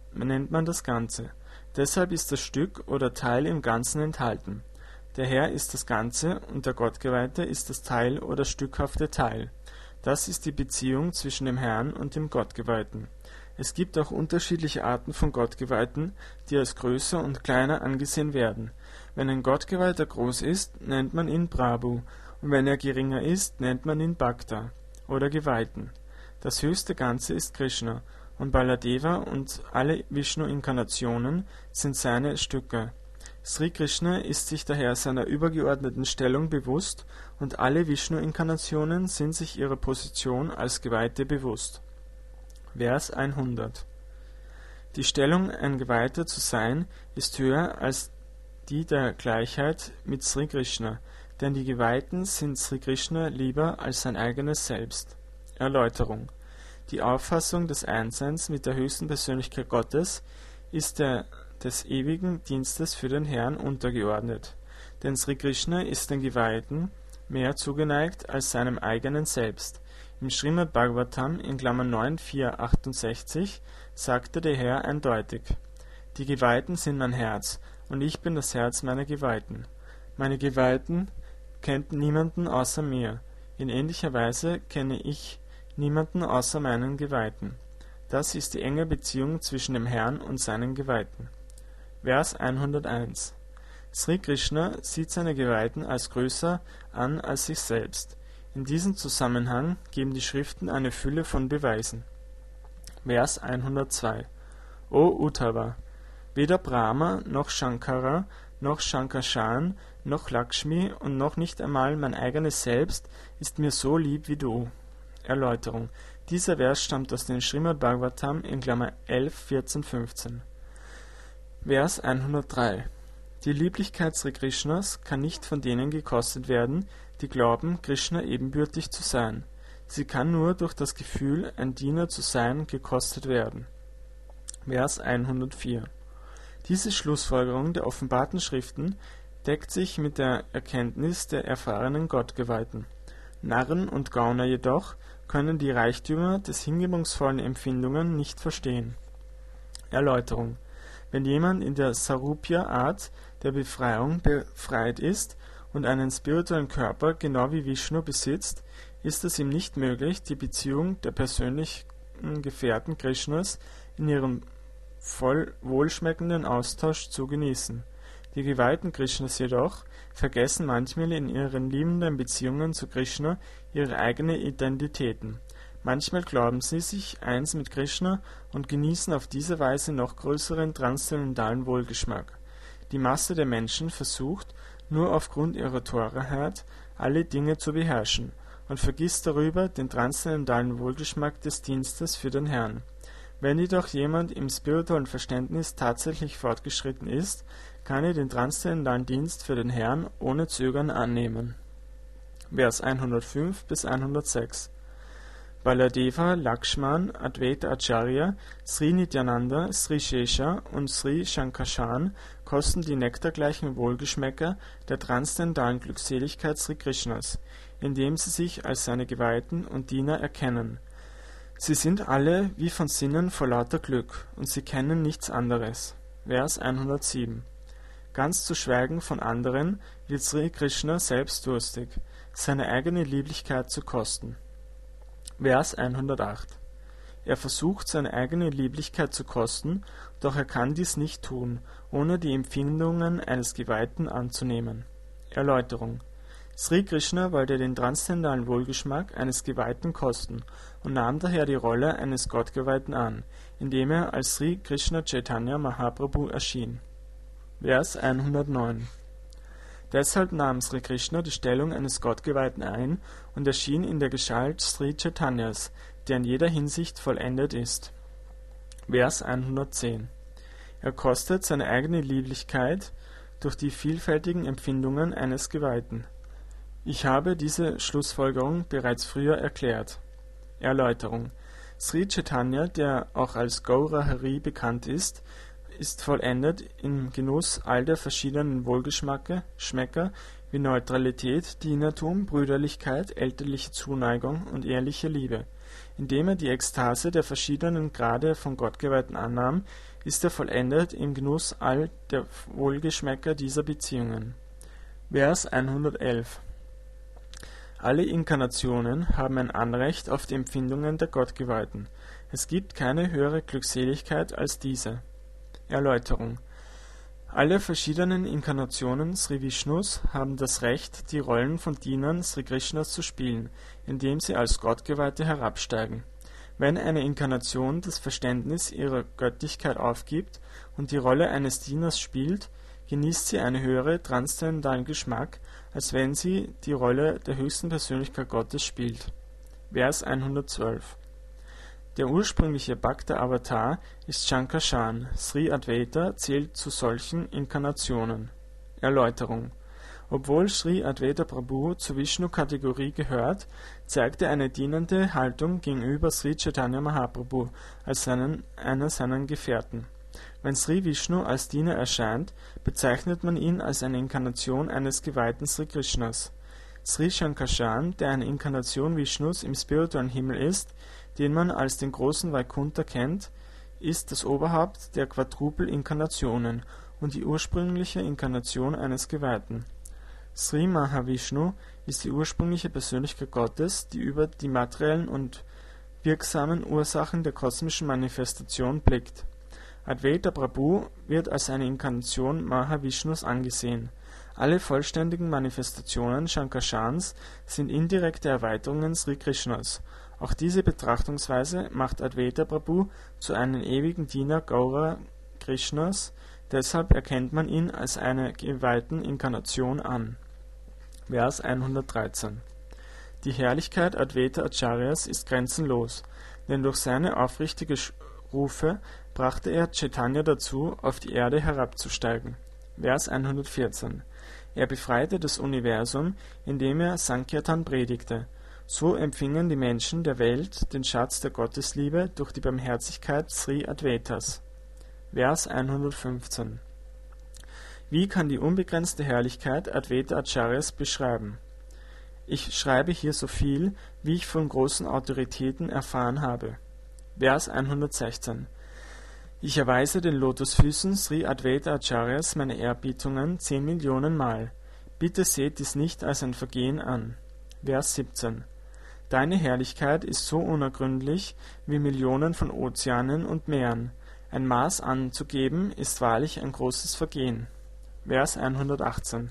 das Ganze. Deshalb ist das Stück oder Teil im Ganzen enthalten. Der Herr ist das Ganze und der Gottgeweihte ist das Teil oder stückhafte Teil. Das ist die Beziehung zwischen dem Herrn und dem Gottgeweihten. Es gibt auch unterschiedliche Arten von Gottgeweihten, die als größer und kleiner angesehen werden. Wenn ein Gottgeweihter groß ist, nennt man ihn Prabhu, und wenn er geringer ist, nennt man ihn Bhakta oder Geweihten. Das höchste Ganze ist Krishna, und Baladeva und alle Vishnu-Inkarnationen sind seine Stücke. Sri Krishna ist sich daher seiner übergeordneten Stellung bewusst, und alle Vishnu-Inkarnationen sind sich ihrer Position als Geweihte bewusst. Vers 100. Die Stellung, ein Geweihter zu sein, ist höher als die der Gleichheit mit Sri Krishna, denn die Geweihten sind Sri Krishna lieber als sein eigenes Selbst. Erläuterung: Die Auffassung des Einsseins mit der höchsten Persönlichkeit Gottes ist der des ewigen Dienstes für den Herrn untergeordnet, denn Sri Krishna ist den Geweihten mehr zugeneigt als seinem eigenen Selbst. Im Srimad Bhagavatam in Klammern 9.4.68 sagte der Herr eindeutig: Die Geweihten sind mein Herz, und ich bin das Herz meiner Geweihten. Meine Geweihten kennt niemanden außer mir. In ähnlicher Weise kenne ich niemanden außer meinen Geweihten. Das ist die enge Beziehung zwischen dem Herrn und seinen Geweihten. Vers 101. Sri Krishna sieht seine Geweihten als größer an als sich selbst. In diesem Zusammenhang geben die Schriften eine Fülle von Beweisen. Vers 102. O Uddhava, weder Brahma noch Shankara noch Shankarshan noch Lakshmi und noch nicht einmal mein eigenes Selbst ist mir so lieb wie du. Erläuterung: Dieser Vers stammt aus dem Srimad Bhagavatam in Klammer 11, 14, 15. Vers 103. Die Lieblichkeit Sri Krishnas kann nicht von denen gekostet werden, die glauben, Krishna ebenbürtig zu sein. Sie kann nur durch das Gefühl, ein Diener zu sein, gekostet werden. Vers 104. Diese Schlussfolgerung der offenbarten Schriften deckt sich mit der Erkenntnis der erfahrenen Gottgeweihten. Narren und Gauner jedoch können die Reichtümer des hingebungsvollen Empfindungen nicht verstehen. Erläuterung: Wenn jemand in der Sarupya-Art der Befreiung befreit ist und einen spirituellen Körper genau wie Vishnu besitzt, ist es ihm nicht möglich, die Beziehung der persönlichen Gefährten Krishnas in ihrem voll wohlschmeckenden Austausch zu genießen. Die Geweihten Krishnas jedoch vergessen manchmal in ihren liebenden Beziehungen zu Krishna ihre eigenen Identitäten. Manchmal glauben sie sich eins mit Krishna und genießen auf diese Weise noch größeren transzendentalen Wohlgeschmack. Die Masse der Menschen versucht, nur aufgrund ihrer Torheit, alle Dinge zu beherrschen und vergisst darüber den transzendentalen Wohlgeschmack des Dienstes für den Herrn. Wenn jedoch jemand im spirituellen Verständnis tatsächlich fortgeschritten ist, kann er den transzendentalen Dienst für den Herrn ohne Zögern annehmen. Vers 105 bis 106. Baladeva, Lakshman, Advaita Acharya, Sri Nityananda, Sri Shesha und Sri Shankarshan kosten die nektargleichen Wohlgeschmäcker der transzendentalen Glückseligkeit Sri Krishnas, indem sie sich als seine Geweihten und Diener erkennen. Sie sind alle wie von Sinnen vor lauter Glück, und sie kennen nichts anderes. Vers 107. Ganz zu schweigen von anderen wird Sri Krishna selbst durstig, seine eigene Lieblichkeit zu kosten. Vers 108. Er versucht, seine eigene Lieblichkeit zu kosten, doch er kann dies nicht tun, ohne die Empfindungen eines Geweihten anzunehmen. Erläuterung: Sri Krishna wollte den transzendentalen Wohlgeschmack eines Geweihten kosten und nahm daher die Rolle eines Gottgeweihten an, indem er als Sri Krishna Chaitanya Mahaprabhu erschien. Vers 109. Deshalb nahm Sri Krishna die Stellung eines Gottgeweihten ein und erschien in der Gestalt Sri Chaitanyas, der in jeder Hinsicht vollendet ist. Vers 110. Er kostet seine eigene Lieblichkeit, durch die vielfältigen Empfindungen eines Geweihten. Ich habe diese Schlussfolgerung bereits früher erklärt. Erläuterung: Sri Chaitanya, der auch als Gaura Hari bekannt ist vollendet im Genuss all der verschiedenen Wohlgeschmäcker wie Neutralität, Dienertum, Brüderlichkeit, elterliche Zuneigung und ehrliche Liebe. Indem er die Ekstase der verschiedenen Grade von Gottgeweihten annahm, ist er vollendet im Genuss all der Wohlgeschmäcker dieser Beziehungen. Vers 111. Alle Inkarnationen haben ein Anrecht auf die Empfindungen der Gottgeweihten. Es gibt keine höhere Glückseligkeit als diese. Erläuterung: Alle verschiedenen Inkarnationen Sri Vishnus haben das Recht, die Rollen von Dienern Sri Krishnas zu spielen, indem sie als Gottgeweihte herabsteigen. Wenn eine Inkarnation das Verständnis ihrer Göttlichkeit aufgibt und die Rolle eines Dieners spielt, genießt sie einen höheren transzendentalen Geschmack, als wenn sie die Rolle der höchsten Persönlichkeit Gottes spielt. Vers 112. Der ursprüngliche Bhakta-Avatar ist Shankarshan. Sri Advaita zählt zu solchen Inkarnationen. Erläuterung: Obwohl Sri Advaita Prabhu zur Vishnu-Kategorie gehört, zeigt er eine dienende Haltung gegenüber Sri Chaitanya Mahaprabhu als einer seiner Gefährten. Wenn Sri Vishnu als Diener erscheint, bezeichnet man ihn als eine Inkarnation eines Geweihten Sri Krishnas. Sri Shankarshan, der eine Inkarnation Vishnus im spirituellen Himmel ist, den man als den großen Vaikuntha kennt, ist das Oberhaupt der Quadrupel-Inkarnationen und die ursprüngliche Inkarnation eines Geweihten. Sri Mahavishnu ist die ursprüngliche Persönlichkeit Gottes, die über die materiellen und wirksamen Ursachen der kosmischen Manifestation blickt. Advaita Prabhu wird als eine Inkarnation Mahavishnus angesehen. Alle vollständigen Manifestationen Shankarshans sind indirekte Erweiterungen Sri Krishnas. Auch diese Betrachtungsweise macht Advaita Prabhu zu einem ewigen Diener Gaura Krishnas, deshalb erkennt man ihn als eine geweihten Inkarnation an. Vers 113. Die Herrlichkeit Advaita Acharyas ist grenzenlos, denn durch seine aufrichtige Rufe brachte er Chaitanya dazu, auf die Erde herabzusteigen. Vers 114. Er befreite das Universum, indem er Sankirtan predigte. So empfingen die Menschen der Welt den Schatz der Gottesliebe durch die Barmherzigkeit Sri Advaitas. Vers 115. Wie kann die unbegrenzte Herrlichkeit Advaita Acharyas beschreiben? Ich schreibe hier so viel, wie ich von großen Autoritäten erfahren habe. Vers 116. Ich erweise den Lotusfüßen Sri Advaita Acharyas meine Ehrbietungen 10 Millionen Mal. Bitte seht dies nicht als ein Vergehen an. Vers 17. Deine Herrlichkeit ist so unergründlich wie Millionen von Ozeanen und Meeren. Ein Maß anzugeben ist wahrlich ein großes Vergehen. Vers 118.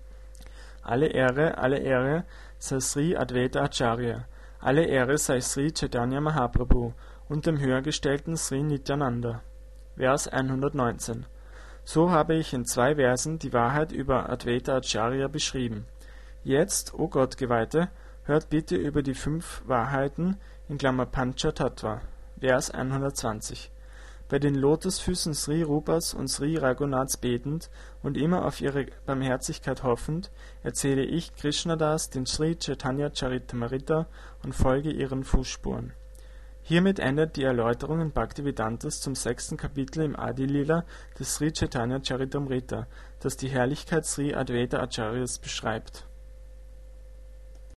Alle Ehre sei Sri Advaita Acharya. Alle Ehre sei Sri Chaitanya Mahaprabhu und dem höhergestellten Sri Nityananda. Vers 119. So habe ich in 2 Versen die Wahrheit über Advaita Acharya beschrieben. Jetzt, o Gottgeweihte, hört bitte über die 5 Wahrheiten (Pancha Tattva). Vers 120. Bei den Lotusfüßen Sri Rupas und Sri Raghunaths betend und immer auf ihre Barmherzigkeit hoffend, erzähle ich Krishnadas den Sri Chaitanya Charitamrita und folge ihren Fußspuren. Hiermit endet die Erläuterung in Bhaktivedantas zum 6. Kapitel im Adi-Lila des Sri Chaitanya Charitamrita, das die Herrlichkeit Sri Advaita Acharyas beschreibt